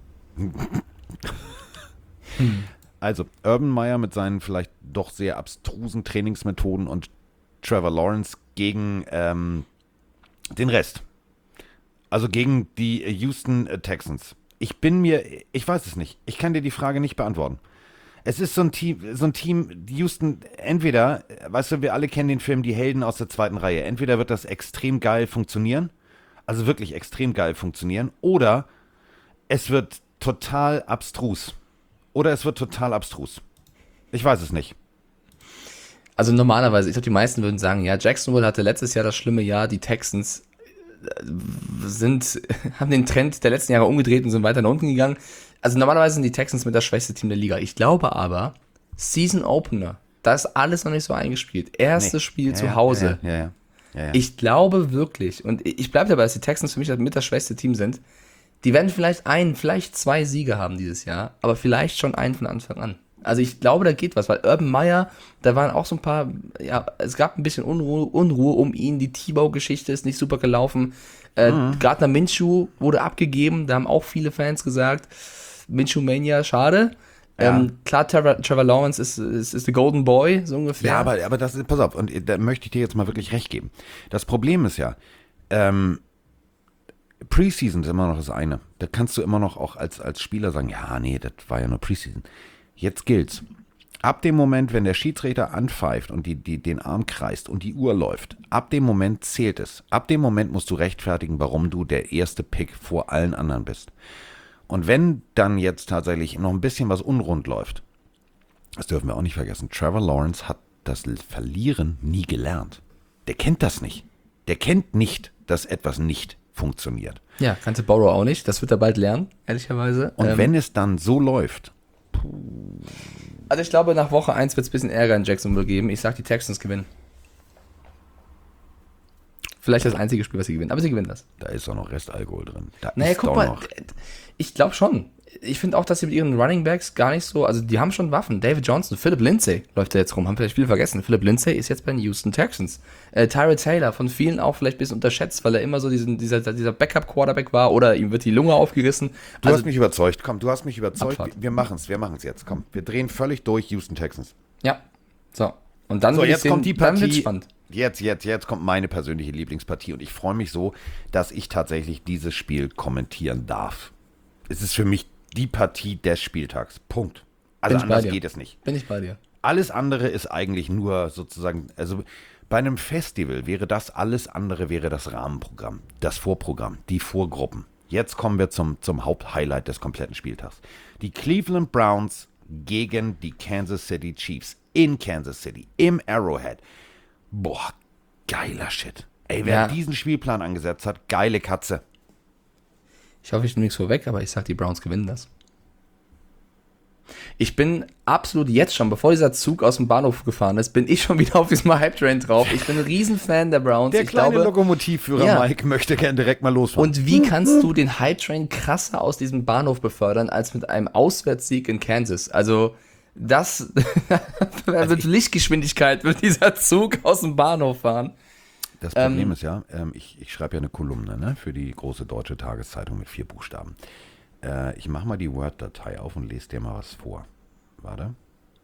Also Urban Meyer mit seinen vielleicht doch sehr abstrusen Trainingsmethoden und Trevor Lawrence gegen den Rest. Also gegen die Houston Texans. Ich weiß es nicht. Ich kann dir die Frage nicht beantworten. Es ist so ein Team, Houston, entweder, weißt du, wir alle kennen den Film Die Helden aus der zweiten Reihe. Entweder wird das extrem geil funktionieren, also wirklich extrem geil funktionieren, oder es wird total abstrus. Ich weiß es nicht. Also normalerweise, ich glaube, die meisten würden sagen, ja, Jacksonville hatte letztes Jahr das schlimme Jahr, die Texans haben den Trend der letzten Jahre umgedreht und sind weiter nach unten gegangen. Also normalerweise sind die Texans mit das schwächste Team der Liga. Ich glaube aber, Season Opener, da ist alles noch nicht so eingespielt. Erstes Spiel zu Hause. Ja. Ich glaube wirklich, und ich bleibe dabei, dass die Texans für mich mit das schwächste Team sind. Die werden vielleicht 2 Siege haben dieses Jahr, aber vielleicht schon einen von Anfang an. Also ich glaube, da geht was, weil Urban Meyer, da waren auch so ein paar, ja, es gab ein bisschen Unruhe um ihn, die Tebow-Geschichte ist nicht super gelaufen. Gardner Minshew wurde abgegeben, da haben auch viele Fans gesagt, Minshew-Mania, schade. Ja. Klar, Trevor Lawrence ist der Golden Boy, so ungefähr. Ja, aber das ist, pass auf, und da möchte ich dir jetzt mal wirklich recht geben. Das Problem ist ja, Preseason ist immer noch das eine. Da kannst du immer noch auch als Spieler sagen, ja, nee, das war ja nur Preseason. Jetzt gilt's. Ab dem Moment, wenn der Schiedsrichter anpfeift und den Arm kreist und die Uhr läuft, ab dem Moment zählt es. Ab dem Moment musst du rechtfertigen, warum du der erste Pick vor allen anderen bist. Und wenn dann jetzt tatsächlich noch ein bisschen was unrund läuft, das dürfen wir auch nicht vergessen, Trevor Lawrence hat das Verlieren nie gelernt. Der kennt das nicht. Der kennt nicht, dass etwas nicht funktioniert. Ja, kannte Burrow auch nicht, das wird er bald lernen, ehrlicherweise. Und wenn es dann so läuft, also ich glaube, nach Woche 1 wird es ein bisschen Ärger in Jacksonville geben. Ich sag, die Texans gewinnen. Vielleicht das einzige Spiel, was sie gewinnen. Aber sie gewinnen das. da ist doch noch Restalkohol drin. Naja, guck mal. Ich glaube schon. Ich finde auch, dass sie mit ihren Running Backs gar nicht so, also die haben schon Waffen. David Johnson, Philip Lindsay läuft da jetzt rum, haben vielleicht viele vergessen. Philip Lindsay ist jetzt bei den Houston Texans. Tyrod Taylor, von vielen auch vielleicht ein bisschen unterschätzt, weil er immer so dieser Backup-Quarterback war oder ihm wird die Lunge aufgerissen. Du hast mich überzeugt. Komm, du hast mich überzeugt. Abfahrt. Wir machen es jetzt. Komm, wir drehen völlig durch Houston Texans. Ja, so. Und dann So, würde ich jetzt kommt die dann wird's Partie. spannend. Jetzt kommt meine persönliche Lieblingspartie und ich freue mich so, dass ich tatsächlich dieses Spiel kommentieren darf. Es ist für mich die Partie des Spieltags. Punkt. Also Bin ich bei anders dir. geht es nicht. Bin ich bei dir. Alles andere ist eigentlich nur sozusagen, also bei einem Festival wäre das Rahmenprogramm, das Vorprogramm, die Vorgruppen. Jetzt kommen wir zum Haupthighlight des kompletten Spieltags. Die Cleveland Browns gegen die Kansas City Chiefs in Kansas City, im Arrowhead. Boah, geiler Shit. Ey, wer Ja. diesen Spielplan angesetzt hat, geile Katze. Ich hoffe, ich nehme nichts vorweg, aber ich sag, die Browns gewinnen das. Ich bin absolut jetzt schon, bevor dieser Zug aus dem Bahnhof gefahren ist, bin ich schon wieder auf diesem Hype-Train drauf. Ich bin ein Riesenfan der Browns. Der ich kleine glaube, Lokomotivführer Mike möchte gern direkt mal losfahren. Und wie kannst du den Hype-Train krasser aus diesem Bahnhof befördern, als mit einem Auswärtssieg in Kansas? Also, das mit Lichtgeschwindigkeit wird dieser Zug aus dem Bahnhof fahren. Das Problem ist ja, ich schreibe ja eine Kolumne, ne, für die große deutsche Tageszeitung mit 4 Buchstaben. Ich mache mal die Word-Datei auf und lese dir mal was vor. Warte.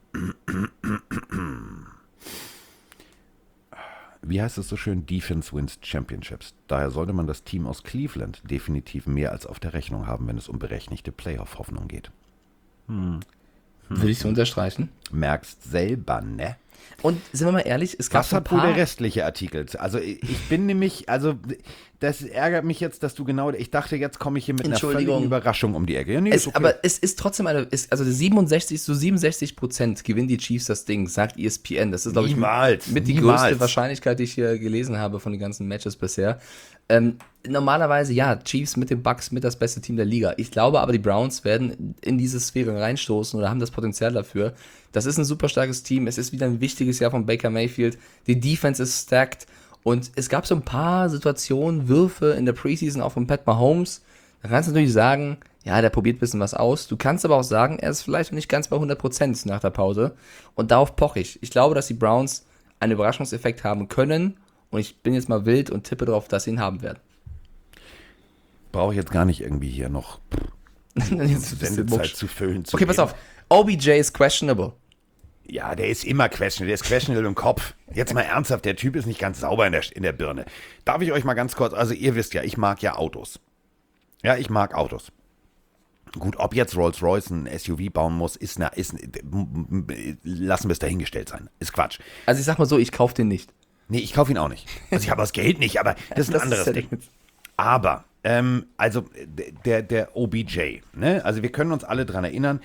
Wie heißt es so schön? Defense wins Championships. Daher sollte man das Team aus Cleveland definitiv mehr als auf der Rechnung haben, wenn es um berechtigte Playoff-Hoffnung geht. Will ich so unterstreichen? Merkst selber, ne? Und sind wir mal ehrlich, es gab Was hat wohl der restliche Artikel? Also ich bin nämlich, also das ärgert mich jetzt, dass du genau, ich dachte, jetzt komme ich hier mit einer völligen Überraschung um die Ecke. Ja, nee, ist okay. Aber es ist trotzdem also 67% gewinnen die Chiefs das Ding, sagt ESPN. Das ist, glaube ich, mit die größte Wahrscheinlichkeit, die ich hier gelesen habe von den ganzen Matches bisher. Normalerweise, ja, Chiefs mit den Bucks mit das beste Team der Liga. Ich glaube aber, die Browns werden in diese Sphäre reinstoßen oder haben das Potenzial dafür. Das ist ein super starkes Team. Es ist wieder ein wichtiges Jahr von Baker Mayfield. Die Defense ist stacked. Und es gab so ein paar Situationen, Würfe in der Preseason auch von Pat Mahomes. Da kannst du natürlich sagen, ja, der probiert ein bisschen was aus. Du kannst aber auch sagen, er ist vielleicht noch nicht ganz bei 100% nach der Pause. Und darauf poche ich. Ich glaube, dass die Browns einen Überraschungseffekt haben können. Und ich bin jetzt mal wild und tippe darauf, dass sie ihn haben werden. Brauche ich jetzt gar nicht irgendwie hier noch Sendezeit zu füllen. Okay, pass auf. OBJ ist questionable. Ja, der ist immer questionable. Der ist questionable im Kopf. Jetzt mal ernsthaft, der Typ ist nicht ganz sauber in der Birne. Darf ich euch mal ganz kurz, also ihr wisst ja, ich mag ja Autos. Ja, ich mag Autos. Gut, ob jetzt Rolls-Royce ein SUV bauen muss, lassen wir es dahingestellt sein. Ist Quatsch. Also ich sag mal so, ich kaufe den nicht. Nee, ich kaufe ihn auch nicht. Also ich habe das Geld nicht, aber das ist ein anderes Ding. Aber, also der OBJ, ne? Also wir können uns alle dran erinnern,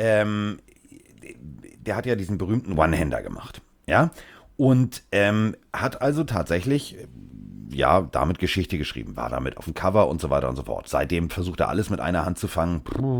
der hat ja diesen berühmten One-Hander gemacht, ja? Und hat also tatsächlich, ja, damit Geschichte geschrieben, war damit auf dem Cover und so weiter und so fort. Seitdem versucht er alles mit einer Hand zu fangen.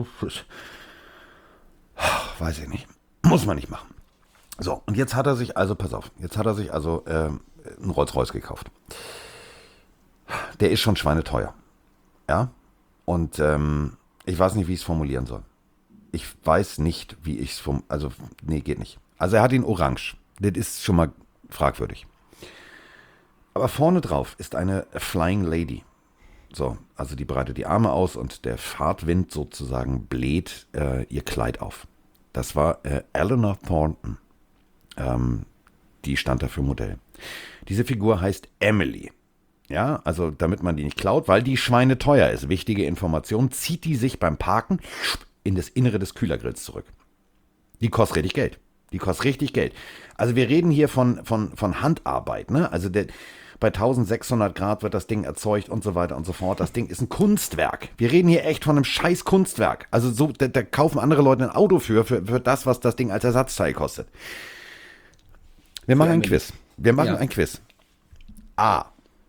Weiß ich nicht. Muss man nicht machen. So, und jetzt hat er sich also, pass auf, einen Rolls-Royce gekauft. Der ist schon schweineteuer. Ja? Und ich weiß nicht, wie ich es formulieren soll. Ich weiß nicht, wie ich es geht nicht. Also er hat ihn orange. Das ist schon mal fragwürdig. Aber vorne drauf ist eine Flying Lady. So, also die breitet die Arme aus und der Fahrtwind sozusagen bläht ihr Kleid auf. Das war Eleanor Thornton. Die stand dafür Modell. Diese Figur heißt Emily. Ja, also damit man die nicht klaut, weil die schweineteuer ist. Wichtige Information, zieht die sich beim Parken in das Innere des Kühlergrills zurück. Die kostet richtig Geld. Also wir reden hier von Handarbeit, ne? Also bei 1600 Grad wird das Ding erzeugt und so weiter und so fort. Das Ding ist ein Kunstwerk. Wir reden hier echt von einem scheiß Kunstwerk. Also so, da kaufen andere Leute ein Auto für das, was das Ding als Ersatzteil kostet. Wir machen ein Quiz. Ein Quiz. A.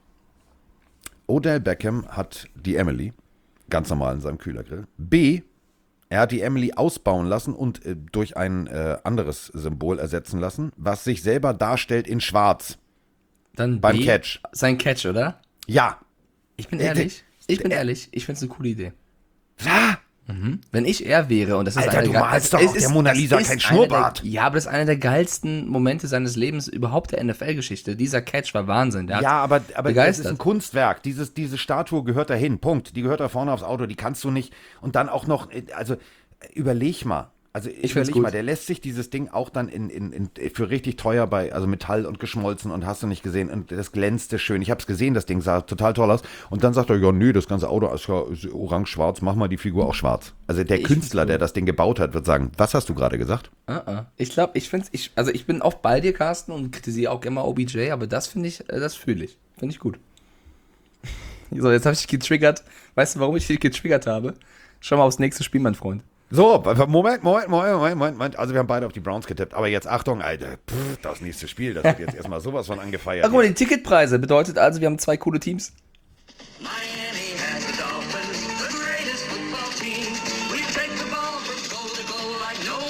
Odell Beckham hat die Emily ganz normal in seinem Kühlergrill. B. Er hat die Emily ausbauen lassen und durch ein anderes Symbol ersetzen lassen, was sich selber darstellt in schwarz. Dann beim Catch. Sein Catch, oder? Ja. Ich bin ehrlich, ich finde es eine coole Idee. Ja. Wenn ich er wäre, und das ist Alter, du malst doch auf der Mona Lisa kein Schnurrbart. Ja, aber das ist einer der geilsten Momente seines Lebens überhaupt der NFL-Geschichte. Dieser Catch war Wahnsinn. Ja, aber das ist ein Kunstwerk. Diese Statue gehört dahin. Punkt. Die gehört da vorne aufs Auto. Die kannst du nicht. Und dann auch noch, also überleg mal. Also der lässt sich dieses Ding auch dann für richtig teuer bei, also Metall und geschmolzen und hast du nicht gesehen und das glänzte schön. Ich habe es gesehen, das Ding sah total toll aus und dann sagt er, ja nö, das ganze Auto ist ja orange-schwarz, mach mal die Figur auch schwarz. Also der Künstler, der das Ding gebaut hat, wird sagen, was hast du gerade gesagt? Ich glaube, ich bin auch bei dir, Carsten, und kritisiere auch immer OBJ, aber das finde ich, das fühle ich. Finde ich gut. So, jetzt habe ich dich getriggert. Weißt du, warum ich dich getriggert habe? Schau mal aufs nächste Spiel, mein Freund. So, Moment. Also wir haben beide auf die Browns getippt. Aber jetzt Achtung, Alter, das nächste Spiel, das wird jetzt erstmal sowas von angefeiert. Ach, guck mal, die Ticketpreise bedeutet also, wir haben 2 coole Teams. Miami has the Dolphins, the greatest football team. We take the ball from goal to goal like no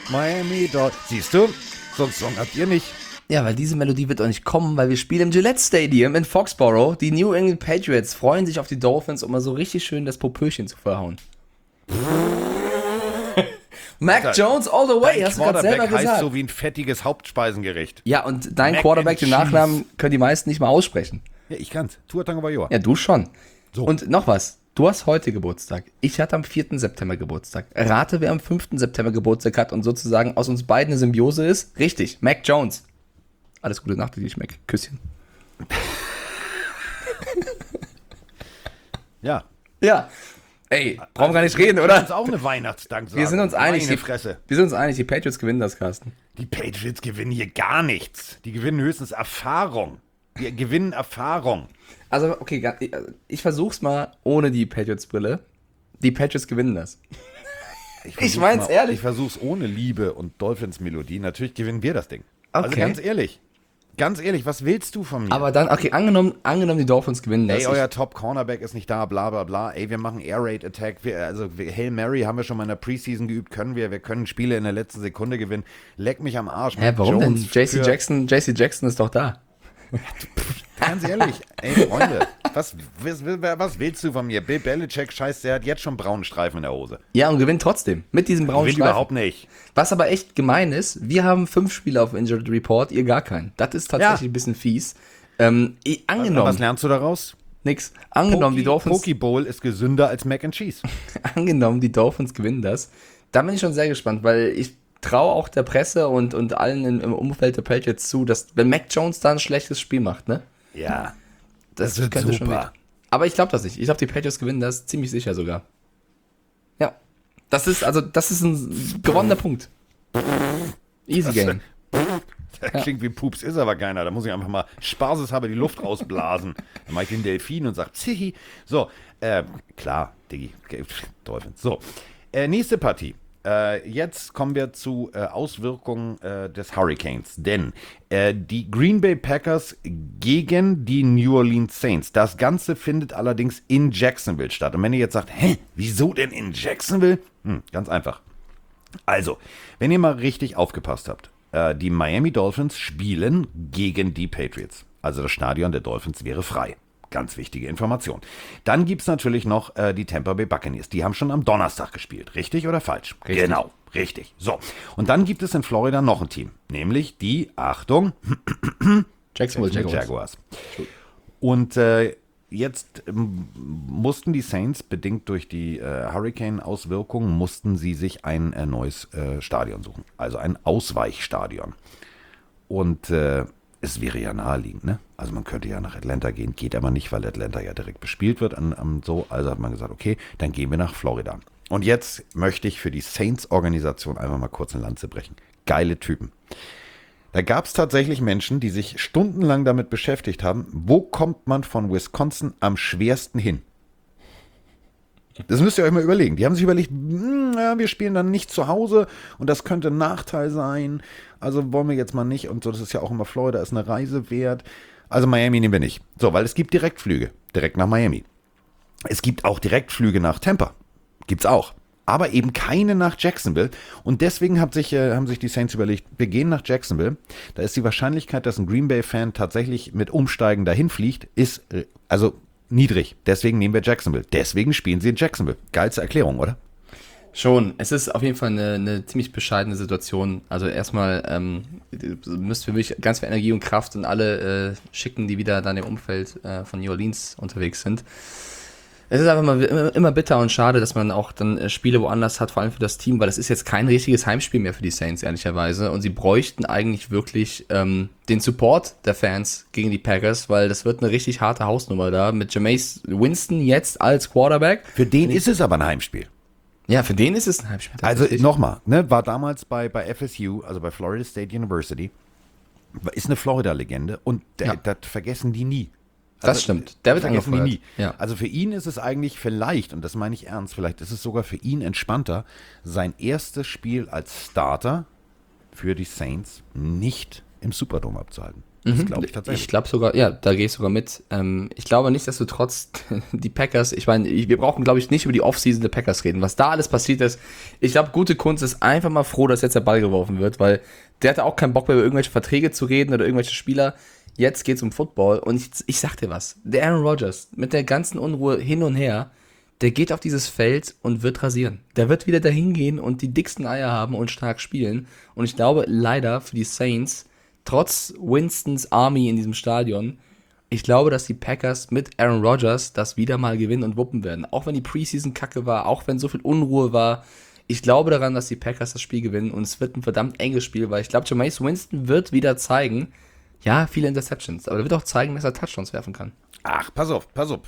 Miami Dolphins. Siehst du? So einen Song habt ihr nicht. Ja, weil diese Melodie wird auch nicht kommen, weil wir spielen im Gillette Stadium in Foxborough. Die New England Patriots freuen sich auf die Dolphins, um mal so richtig schön das Popöchen zu verhauen. Mac Jones all the way, Dein hast du gerade selber Quarterback heißt gesagt. so wie ein fettiges Hauptspeisengericht. Ja, und dein Mac Quarterback, and den Cheese. Nachnamen können die meisten nicht mal aussprechen. Ja, ich kann's. Tua Tagovailoa. Ja, du schon. So. Und noch was. Du hast heute Geburtstag. Ich hatte am 4. September Geburtstag. Rate, wer am 5. September Geburtstag hat und sozusagen aus uns beiden eine Symbiose ist. Richtig, Mac Jones. Alles Gute nachträglich, Mac. Küsschen. Ja. Ja. Ey, brauchen wir gar nicht reden, oder? Das ist auch eine Weihnachtsdanksagung. Wir sind uns einig. Meine Fresse. Wir sind uns einig, die Patriots gewinnen das, Carsten. Die Patriots gewinnen hier gar nichts. Die gewinnen höchstens Erfahrung. Die gewinnen Erfahrung. Also, okay, ich versuch's mal ohne die Patriots-Brille. Die Patriots gewinnen das. Ich mein's ehrlich. Ich versuch's ohne Liebe und Dolphins-Melodie. Natürlich gewinnen wir das Ding. Also Okay. ganz ehrlich. Ganz ehrlich, was willst du von mir? Aber dann, okay, angenommen die Dolphins gewinnen das. Ey, euer Top-Cornerback ist nicht da, bla bla bla. Ey, wir machen Air-Raid-Attack. Hail Mary haben wir schon mal in der Preseason geübt, können wir. Wir können Spiele in der letzten Sekunde gewinnen. Leck mich am Arsch. Hä, warum Jones denn? JC für- Jackson ist doch da. Ganz ehrlich, ey, Freunde, was willst du von mir? Bill Belichick, scheiße, der hat jetzt schon braunen Streifen in der Hose. Ja, und gewinnt trotzdem. Mit diesem braunen Will Streifen. überhaupt nicht. Was aber echt gemein ist, wir haben 5 Spieler auf Injured Report, ihr gar keinen. Das ist tatsächlich ein bisschen fies. Angenommen, Was lernst du daraus? nix. Angenommen, die Dolphins, Poke Bowl ist gesünder als Mac and Cheese. angenommen, die Dolphins gewinnen das. Da bin ich schon sehr gespannt, weil ich traue auch der Presse und allen im Umfeld der Patriots zu, dass wenn Mac Jones da ein schlechtes Spiel macht, ne? Ja, Das wird könnte schon super. weg. Aber ich glaube das nicht. Ich glaube, die Patriots gewinnen das ziemlich sicher sogar. Ja. Das ist ein gewonnener Punkt. Easy Game. Das klingt wie Pups, ist aber keiner. Da muss ich einfach mal spaßeshalber die Luft rausblasen. Dann mache ich den Delfin und sage, Zihi. So, klar, Diggi, Dolphins. So, nächste Partie. Jetzt kommen wir zu Auswirkungen des Hurricanes. Denn die Green Bay Packers gegen die New Orleans Saints. Das Ganze findet allerdings in Jacksonville statt. Und wenn ihr jetzt sagt, hä, wieso denn in Jacksonville? Ganz einfach. Also, wenn ihr mal richtig aufgepasst habt, die Miami Dolphins spielen gegen die Patriots. Also das Stadion der Dolphins wäre frei. Ganz wichtige Information. Dann gibt es natürlich noch die Tampa Bay Buccaneers. Die haben schon am Donnerstag gespielt. Richtig oder falsch? Richtig. Genau, richtig. So, und dann gibt es in Florida noch ein Team. Nämlich die, Achtung, Jacksonville Jaguars. Und jetzt mussten die Saints, bedingt durch die Hurricane-Auswirkungen, mussten sie sich ein neues Stadion suchen. Also ein Ausweichstadion. Und es wäre ja naheliegend, ne? Also man könnte ja nach Atlanta gehen, geht aber nicht, weil Atlanta ja direkt bespielt wird. Also hat man gesagt, okay, dann gehen wir nach Florida. Und jetzt möchte ich für die Saints-Organisation einfach mal kurz eine Lanze brechen. Geile Typen. Da gab es tatsächlich Menschen, die sich stundenlang damit beschäftigt haben, wo kommt man von Wisconsin am schwersten hin? Das müsst ihr euch mal überlegen. Die haben sich überlegt, ja, wir spielen dann nicht zu Hause und das könnte ein Nachteil sein. Also wollen wir jetzt mal nicht. Und so, das ist ja auch immer Florida, ist eine Reise wert. Also Miami nehmen wir nicht. So, weil es gibt Direktflüge, direkt nach Miami. Es gibt auch Direktflüge nach Tampa. Gibt's auch. Aber eben keine nach Jacksonville. Und deswegen haben sich die Saints überlegt, wir gehen nach Jacksonville. Da ist die Wahrscheinlichkeit, dass ein Green Bay-Fan tatsächlich mit Umsteigen dahin fliegt, ist also niedrig. Deswegen nehmen wir Jacksonville. Deswegen spielen sie in Jacksonville. Geilste Erklärung, oder? Schon. Es ist auf jeden Fall eine ziemlich bescheidene Situation. Also erstmal müsst für mich ganz viel Energie und Kraft und alle schicken, die wieder dann im Umfeld von New Orleans unterwegs sind. Es ist einfach mal immer bitter und schade, dass man auch dann Spiele woanders hat, vor allem für das Team, weil das ist jetzt kein richtiges Heimspiel mehr für die Saints, ehrlicherweise. Und sie bräuchten eigentlich wirklich den Support der Fans gegen die Packers, weil das wird eine richtig harte Hausnummer da mit Jameis Winston jetzt als Quarterback. Für den ist es aber ein Heimspiel. Ja, für den ist es ein Heimspiel. Also tatsächlich. nochmal, ne, war damals bei FSU, also bei Florida State University, ist eine Florida-Legende und das vergessen die nie. Das stimmt. Der wird vergessen die angefeuert. nie. Ja. Also für ihn ist es eigentlich vielleicht, und das meine ich ernst, vielleicht ist es sogar für ihn entspannter, sein erstes Spiel als Starter für die Saints nicht im Superdome abzuhalten. Das glaube ich tatsächlich. Ich glaube sogar, ja, da gehe ich sogar mit. Ich glaube nicht, dass du trotz die Packers, ich meine, wir brauchen, glaube ich, nicht über die Offseason der Packers reden. Was da alles passiert ist, ich glaube, gute Kunst ist einfach mal froh, dass jetzt der Ball geworfen wird, weil der hatte auch keinen Bock mehr über irgendwelche Verträge zu reden oder irgendwelche Spieler. Jetzt geht's um Football und ich sag dir was, der Aaron Rodgers mit der ganzen Unruhe hin und her, der geht auf dieses Feld und wird rasieren. Der wird wieder dahin gehen und die dicksten Eier haben und stark spielen. Und ich glaube, leider für die Saints, trotz Winstons Army in diesem Stadion, ich glaube, dass die Packers mit Aaron Rodgers das wieder mal gewinnen und wuppen werden. Auch wenn die Preseason kacke war, auch wenn so viel Unruhe war. Ich glaube daran, dass die Packers das Spiel gewinnen und es wird ein verdammt enges Spiel, weil ich glaube, Jameis Winston wird wieder zeigen, ja, viele Interceptions, aber er wird auch zeigen, dass er Touchdowns werfen kann. Ach, pass auf.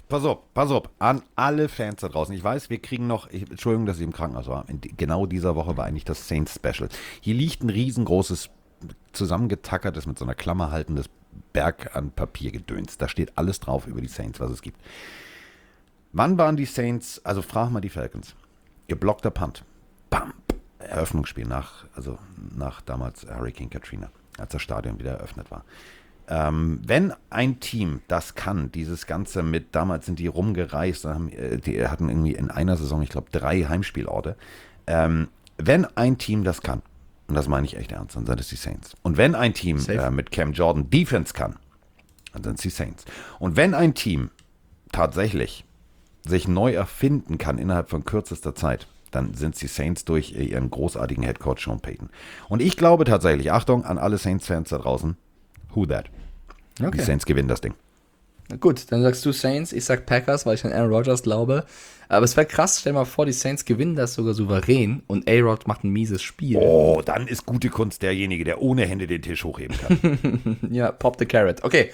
An alle Fans da draußen. Ich weiß, wir kriegen noch, Entschuldigung, dass ich im Krankenhaus war. Genau dieser Woche war eigentlich das Saints Special. Hier liegt ein riesengroßes, zusammengetackertes, mit so einer Klammer haltendes Berg an Papiergedöns. Da steht alles drauf über die Saints, was es gibt. Wann waren die Saints, also frag mal die Falcons, geblockter Punt. Bam. Eröffnungsspiel nach damals Hurricane Katrina, als das Stadion wieder eröffnet war. Wenn ein Team das kann, dieses Ganze mit, damals sind die rumgereist, die hatten irgendwie in einer Saison, ich glaube, 3 Heimspielorte. Wenn ein Team das kann, und das meine ich echt ernst, dann sind es die Saints. Und wenn ein Team mit Cam Jordan Defense kann, dann sind es die Saints. Und wenn ein Team tatsächlich sich neu erfinden kann innerhalb von kürzester Zeit, dann sind es die Saints durch ihren großartigen Headcoach Sean Payton. Und ich glaube tatsächlich, Achtung an alle Saints-Fans da draußen, who that? Okay. Die Saints gewinnen das Ding. Na gut, dann sagst du Saints, ich sag Packers, weil ich an Aaron Rodgers glaube. Aber es wäre krass, stell dir mal vor, die Saints gewinnen das sogar souverän und A-Rod macht ein mieses Spiel. Oh, dann ist gute Kunst derjenige, der ohne Hände den Tisch hochheben kann. Ja, pop the carrot. Okay.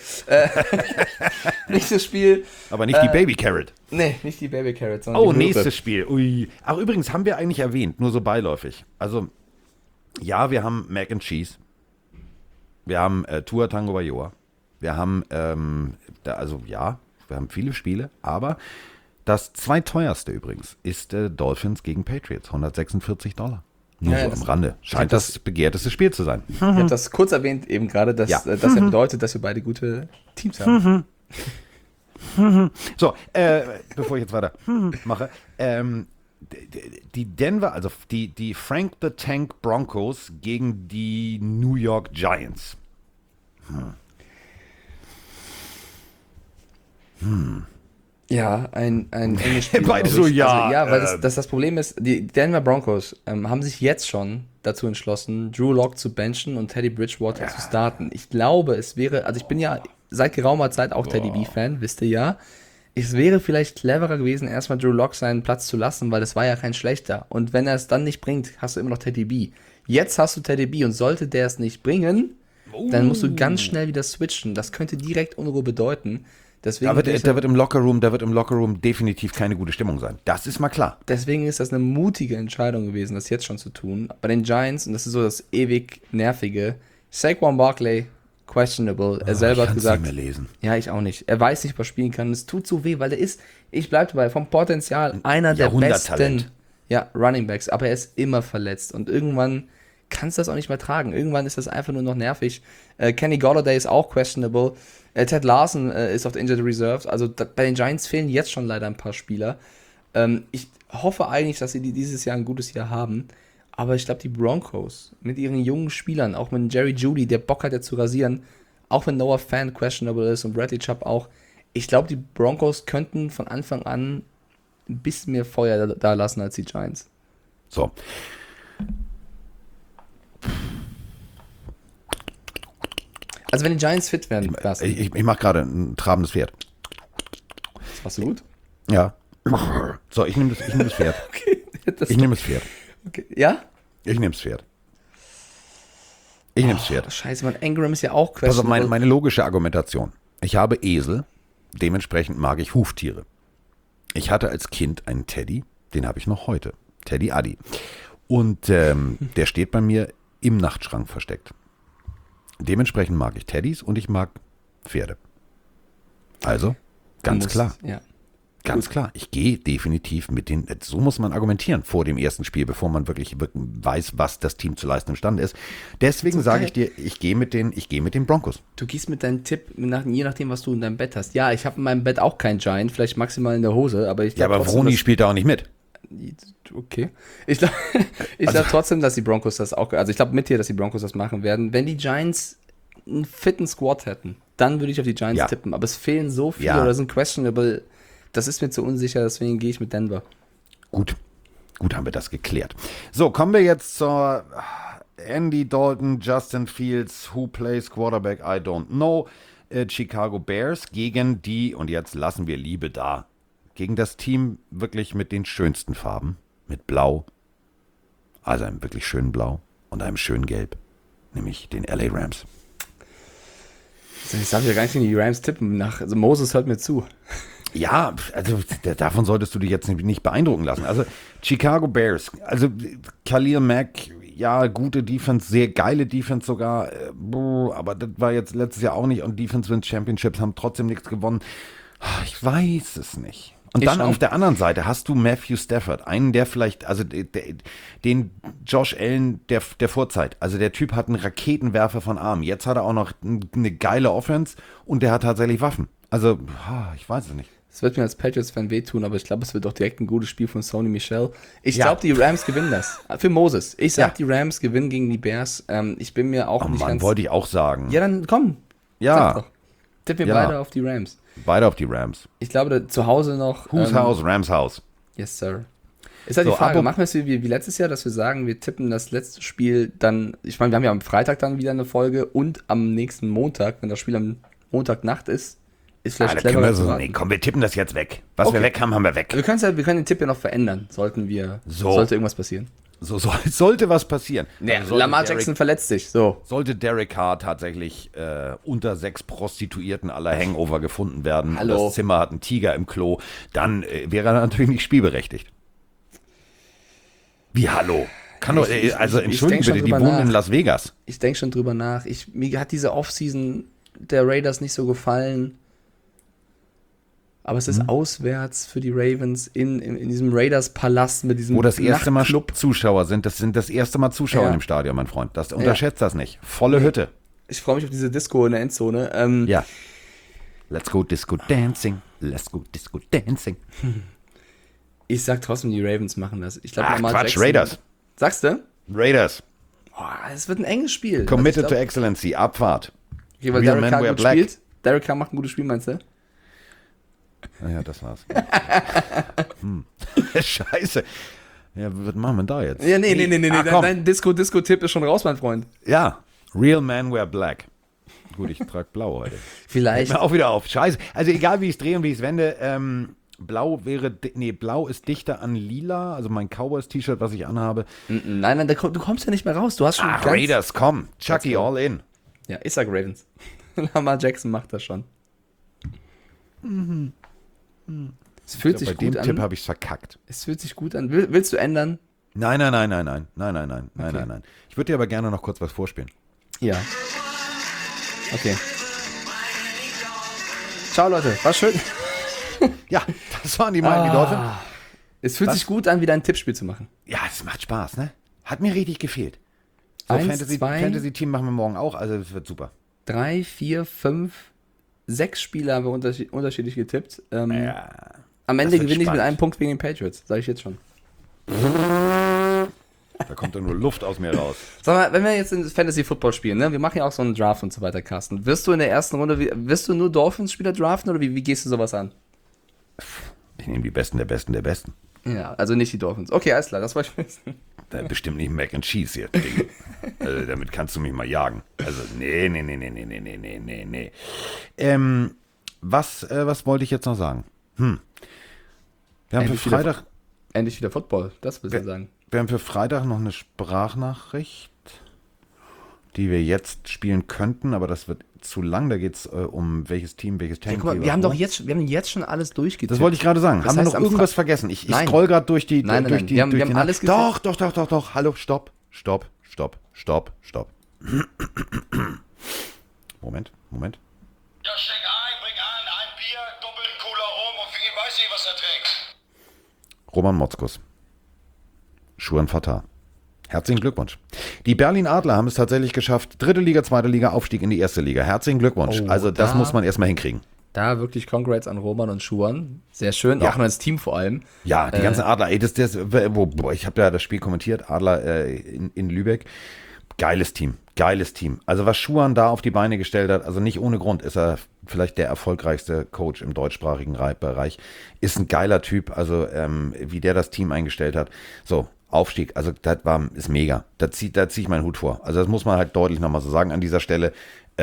Nächstes Spiel. Aber nicht die Baby Carrot. Nee, nicht die Baby Carrot, sondern Oh, die Möwe. nächstes Spiel. Ui. Ach, übrigens haben wir eigentlich erwähnt, nur so beiläufig. Also, ja, wir haben Mac and Cheese. Wir haben Tua Tagovailoa. Wir haben, wir haben viele Spiele, aber das zweiteuerste übrigens ist Dolphins gegen Patriots, $146. Nur Ja, so am Rande. Scheint das begehrteste Spiel zu sein. Ich habe das kurz erwähnt eben gerade, dass Ja. das ja bedeutet, dass wir beide gute Teams haben. So, bevor ich jetzt weiter mache, die Denver, also die Frank the Tank Broncos gegen die New York Giants. Ja, ein enges Spiel. Beide glaub ich. so, ja, Also, ja, weil das Problem ist, die Denver Broncos haben sich jetzt schon dazu entschlossen, Drew Lock zu benchen und Teddy Bridgewater zu starten. Ich glaube, es wäre, also ich bin ja seit geraumer Zeit auch Teddy B-Fan, wisst ihr ja. Es wäre vielleicht cleverer gewesen, erstmal Drew Lock seinen Platz zu lassen, weil das war ja kein schlechter. Und wenn er es dann nicht bringt, hast du immer noch Teddy B. Jetzt hast du Teddy B und sollte der es nicht bringen, dann musst du ganz schnell wieder switchen. Das könnte direkt Unruhe bedeuten. Deswegen Da wird im Lockerroom definitiv keine gute Stimmung sein. Das ist mal klar. Deswegen ist das eine mutige Entscheidung gewesen, das jetzt schon zu tun. Bei den Giants, und das ist so das ewig Nervige, Saquon Barkley, questionable. Er selber hat gesagt, Nicht mehr lesen. ja, ich auch nicht. Er weiß nicht, ob er spielen kann. Es tut so weh, weil er ist, ich bleibe dabei, vom Potenzial einer der Jahrhunderttalent. besten Running Backs, aber er ist immer verletzt. Und irgendwann kannst du das auch nicht mehr tragen. Irgendwann ist das einfach nur noch nervig. Kenny Golladay ist auch questionable. Ted Larson ist auf der Injured Reserve. Also bei den Giants fehlen jetzt schon leider ein paar Spieler. Ich hoffe eigentlich, dass sie dieses Jahr ein gutes Jahr haben. Aber ich glaube, die Broncos mit ihren jungen Spielern, auch mit Jerry Jeudy, der Bock hat, ja zu rasieren, auch wenn Noah Fant questionable ist und Bradley Chubb auch, ich glaube, die Broncos könnten von Anfang an ein bisschen mehr Feuer da lassen als die Giants. So. Also wenn die Giants fit werden, Carsten, Ich mache gerade ein trabendes Pferd. das machst du gut. Ja. So, ich nehme das Pferd. Okay, Ich nehme das Pferd. okay. Ja? Ich nehme das Pferd. Ich nehme das Pferd. Scheiße, man, Ingram ist ja auch Pass auf, questionable. meine logische Argumentation. Ich habe Esel, dementsprechend mag ich Huftiere. Ich hatte als Kind einen Teddy, den habe ich noch heute. Teddy Addy. Und der steht bei mir im Nachtschrank versteckt. Dementsprechend mag ich Teddys und ich mag Pferde. Also, ganz Du musst- klar. Ja. Ganz klar, ich gehe definitiv mit den, so muss man argumentieren vor dem ersten Spiel, bevor man wirklich weiß, was das Team zu leisten imstande ist. Deswegen sage ich dir, ich gehe mit den Broncos. Du gehst mit deinem Tipp, je nachdem, was du in deinem Bett hast. Ja, ich habe in meinem Bett auch keinen Giant, vielleicht maximal in der Hose, aber ich glaube Ja, aber Vroni spielt da auch nicht mit. Okay. Ich glaube trotzdem, dass die Broncos das auch, also ich glaube mit dir, dass die Broncos das machen werden. Wenn die Giants einen fitten Squad hätten, dann würde ich auf die Giants tippen. Aber es fehlen so viele oder sind questionable. Das ist mir zu unsicher, deswegen gehe ich mit Denver. Gut haben wir das geklärt. So, kommen wir jetzt zur Andy Dalton, Justin Fields, who plays quarterback, I don't know. Chicago Bears gegen die, und jetzt lassen wir Liebe da, gegen das Team wirklich mit den schönsten Farben, mit Blau, also einem wirklich schönen Blau und einem schönen Gelb, nämlich den LA Rams. Ich darf ja gar nicht in die Rams tippen. Also Moses hört mir zu. Ja, also davon solltest du dich jetzt nicht beeindrucken lassen. Also Chicago Bears, also Khalil Mack, ja, gute Defense, sehr geile Defense sogar, aber das war jetzt letztes Jahr auch nicht, und Defense Wins Championships haben trotzdem nichts gewonnen. Ich weiß es nicht. Und dann auf der anderen Seite hast du Matthew Stafford, einen, der vielleicht, also den Josh Allen der Vorzeit. Also der Typ hat einen Raketenwerfer von Arm. Jetzt hat er auch noch eine geile Offense und der hat tatsächlich Waffen. Also, ich weiß es nicht. Es wird mir als Patriots-Fan wehtun, aber ich glaube, es wird doch direkt ein gutes Spiel von Sony Michel. Ich glaube, die Rams gewinnen das. Für Moses. Ich sag, die Rams gewinnen gegen die Bears. Ich bin mir auch nicht ganz... wollte ich auch sagen. Ja, dann komm. Ja. Sag doch. Tippen wir beide auf die Rams. Beide auf die Rams. Ich glaube, zu Hause noch... Whose House? Rams House. Yes, sir. Ist halt die Frage, machen wir es wie letztes Jahr, dass wir sagen, wir tippen das letzte Spiel dann... Ich meine, wir haben ja am Freitag dann wieder eine Folge und am nächsten Montag, wenn das Spiel am Montagnacht ist vielleicht clever. Komm, wir tippen das jetzt weg. Was wir weg haben, haben wir weg. Wir können den Tipp ja noch verändern, sollte irgendwas passieren. So sollte was passieren. Nee, also Lamar Jackson verletzt sich. So. Sollte Derek Carr tatsächlich unter 6 Prostituierten aller Hangover gefunden werden, und das Zimmer hat einen Tiger im Klo, dann wäre er natürlich nicht spielberechtigt. Wie, hallo? Entschuldigen bitte, die wohnen in Las Vegas. Ich denke schon drüber nach. Mir hat diese Offseason der Raiders nicht so gefallen. Aber es ist auswärts für die Ravens in diesem Raiders-Palast mit diesem wo das erste Mal Nachtclub. Zuschauer sind. Das sind das erste Mal Zuschauer im Stadion, mein Freund. Unterschätzt das nicht. Volle Hütte. Ich freue mich auf diese Disco in der Endzone. Ja. Let's go Disco Dancing. Let's go Disco Dancing. Ich sag trotzdem, die Ravens machen das. Ich glaube, Quatsch, Raiders. Sagst du? Raiders. Es wird ein enges Spiel. Committed to Excellency. Abfahrt. Okay, weil Derek Carr gut spielt. Derek Carr macht ein gutes Spiel, meinst du? Ja, das war's. Scheiße. Ja, was machen wir da jetzt? Ja, nee. Dein Disco-Tipp ist schon raus, mein Freund. Ja, Real Men Wear Black. Gut, ich trage blau heute. Vielleicht. Hört mir auch wieder auf. Scheiße. Also egal, wie ich es drehe und wie ich es wende, Blau ist dichter an lila, also mein Cowboys-T-Shirt, was ich anhabe. Nein, du kommst ja nicht mehr raus. Du hast schon Raiders, komm. Chucky, all in. Ja, ich sag Ravens. Lamar Jackson macht das schon. Es fühlt sich gut an. Bei dem Tipp habe ich es verkackt. Es fühlt sich gut an. Willst du ändern? Nein. Ich würde dir aber gerne noch kurz was vorspielen. Ja. Okay. Ciao, Leute. War schön. Ja, das waren die Miami Dolphins. Es fühlt sich gut an, wieder ein Tippspiel zu machen. Ja, es macht Spaß, ne? Hat mir richtig gefehlt. So, 1, Fantasy-Team machen wir morgen auch, also es wird super. 3, 4, 5, 6 Spiele haben wir unterschiedlich getippt. Am Ende gewinne ich mit einem Punkt wegen den Patriots, sage ich jetzt schon. Da kommt doch nur Luft aus mir raus. Sag mal, wenn wir jetzt in Fantasy-Football spielen, ne? Wir machen ja auch so einen Draft und so weiter, Carsten. Wirst du in der ersten Runde, wirst du nur Dolphins-Spieler draften oder wie gehst du sowas an? Ich nehme die Besten der Besten der Besten. Ja, also nicht die Dolphins. Okay, alles klar, das wollte ich wissen. Bestimmt nicht Mac and Cheese hier. Also, damit kannst du mich mal jagen. Also, nee. Was wollte ich jetzt noch sagen? Wir haben für Freitag... Endlich wieder Football, das willst du sagen. Wir haben für Freitag noch eine Sprachnachricht, die wir jetzt spielen könnten, aber das wird zu lang. Da geht es um welches Team, welches Tank. Ja, guck mal, wir haben jetzt schon alles durchgetippt. Das wollte ich gerade sagen. Haben wir noch irgendwas vergessen? Ich scroll gerade durch die... Nein, wir haben alles getippt. Doch. Hallo, stopp. Moment. Ja, steck ein, bring an, ein Bier, doppelt cooler rum und wie, weiß ich, was er trägt. Roman Motzkus. Schuhan Fatah. Herzlichen Glückwunsch. Die Berlin Adler haben es tatsächlich geschafft. 3. Liga, 2. Liga, Aufstieg in die 1. Liga. Herzlichen Glückwunsch. Oh, also das da- muss man erstmal hinkriegen. Da wirklich Congrats an Roman und Schuhan. Sehr schön, Ja. auch noch als Team vor allem. Ja, die ganzen Adler. Ey, ich habe ja das Spiel kommentiert. Adler in Lübeck. Geiles Team. Also was Schuhan da auf die Beine gestellt hat, also nicht ohne Grund, ist er vielleicht der erfolgreichste Coach im deutschsprachigen Bereich. Ist ein geiler Typ, also wie der das Team eingestellt hat. So, Aufstieg, also ist mega. Da zieh ich meinen Hut vor. Also das muss man halt deutlich nochmal so sagen an dieser Stelle.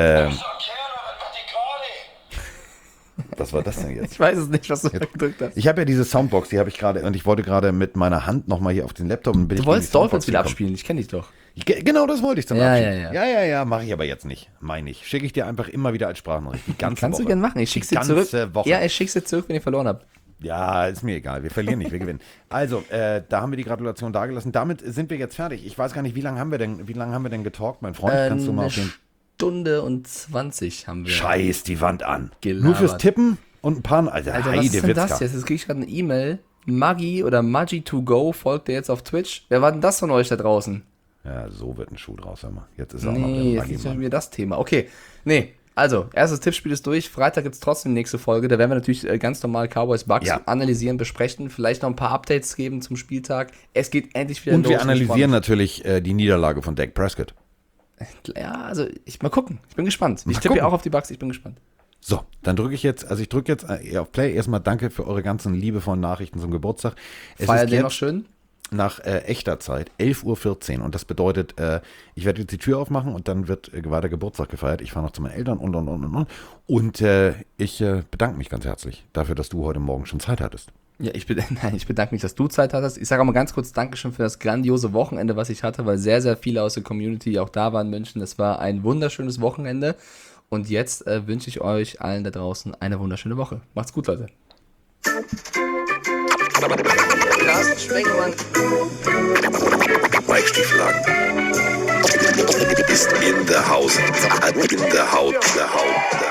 Was war das denn jetzt? Ich weiß es nicht, was du da gedrückt hast. Ich habe ja diese Soundbox, die habe ich gerade, und ich wollte gerade mit meiner Hand nochmal hier auf den Laptop. Und bin Du ich wolltest gegen die Soundbox Dolphins wieder gekommen. abspielen, ich kenne dich doch. Genau, das wollte ich zum Ja, Abschied. ja. Ja, mache ich aber jetzt nicht. Meine ich. Schicke ich dir einfach immer wieder als Sprachnachricht. Die ganze Kannst Woche. du gerne machen, ich schick's dir Die zurück. ganze Woche. Ja, ich schick's dir zurück, wenn ihr verloren habt. Ja, ist mir egal. Wir verlieren nicht, wir gewinnen. Also, da haben wir die Gratulation dagelassen. Damit sind wir jetzt fertig. Ich weiß gar nicht, wie lange haben wir denn getalkt, mein Freund? Kannst du mal auf den... Stunde und 20 haben wir. Scheiß die Wand an. Gelabert. Nur fürs Tippen und ein paar... Alter, Alter, was ist denn das Heidewitzka. jetzt? Jetzt krieg ich gerade eine E-Mail. Maggi oder Maggi2Go folgt ihr jetzt auf Twitch. Wer war denn das von euch da draußen? Ja, so wird ein Schuh draus, hör mal. Jetzt ist er auch noch Nee, der jetzt ist Maggi-Mann. schon wieder das Thema. Okay, nee. Also, erstes Tippspiel ist durch. Freitag gibt es trotzdem die nächste Folge. Da werden wir natürlich ganz normal Cowboys Bucks Ja. analysieren, besprechen. Vielleicht noch ein paar Updates geben zum Spieltag. Es geht endlich wieder Und los. wir Ich analysieren freu natürlich die Niederlage von Dak Prescott. mich. Ja, also, mal gucken. Ich bin gespannt. Mal Ich tippe ja gucken. auch auf die Bucks. Ich bin gespannt. So, dann drücke ich jetzt auf Play. Erstmal danke für eure ganzen liebevollen Nachrichten zum Geburtstag. Es Feiert ist ihr jetzt noch schön? nach echter Zeit 11:14 Uhr und das bedeutet, ich werde jetzt die Tür aufmachen und dann wird weiter Geburtstag gefeiert. Ich fahre noch zu meinen Eltern und ich bedanke mich ganz herzlich dafür, dass du heute Morgen schon Zeit hattest. Ja, ich bedanke mich, dass du Zeit hattest. Ich sage auch mal ganz kurz Dankeschön für das grandiose Wochenende, was ich hatte, weil sehr, sehr viele aus der Community auch da waren in München. Es war ein wunderschönes Wochenende. Und jetzt wünsche ich euch allen da draußen eine wunderschöne Woche. Macht's gut, Leute. Carsten Sprengemann. Mike Stieflagen ist in der Haus. In der Haut.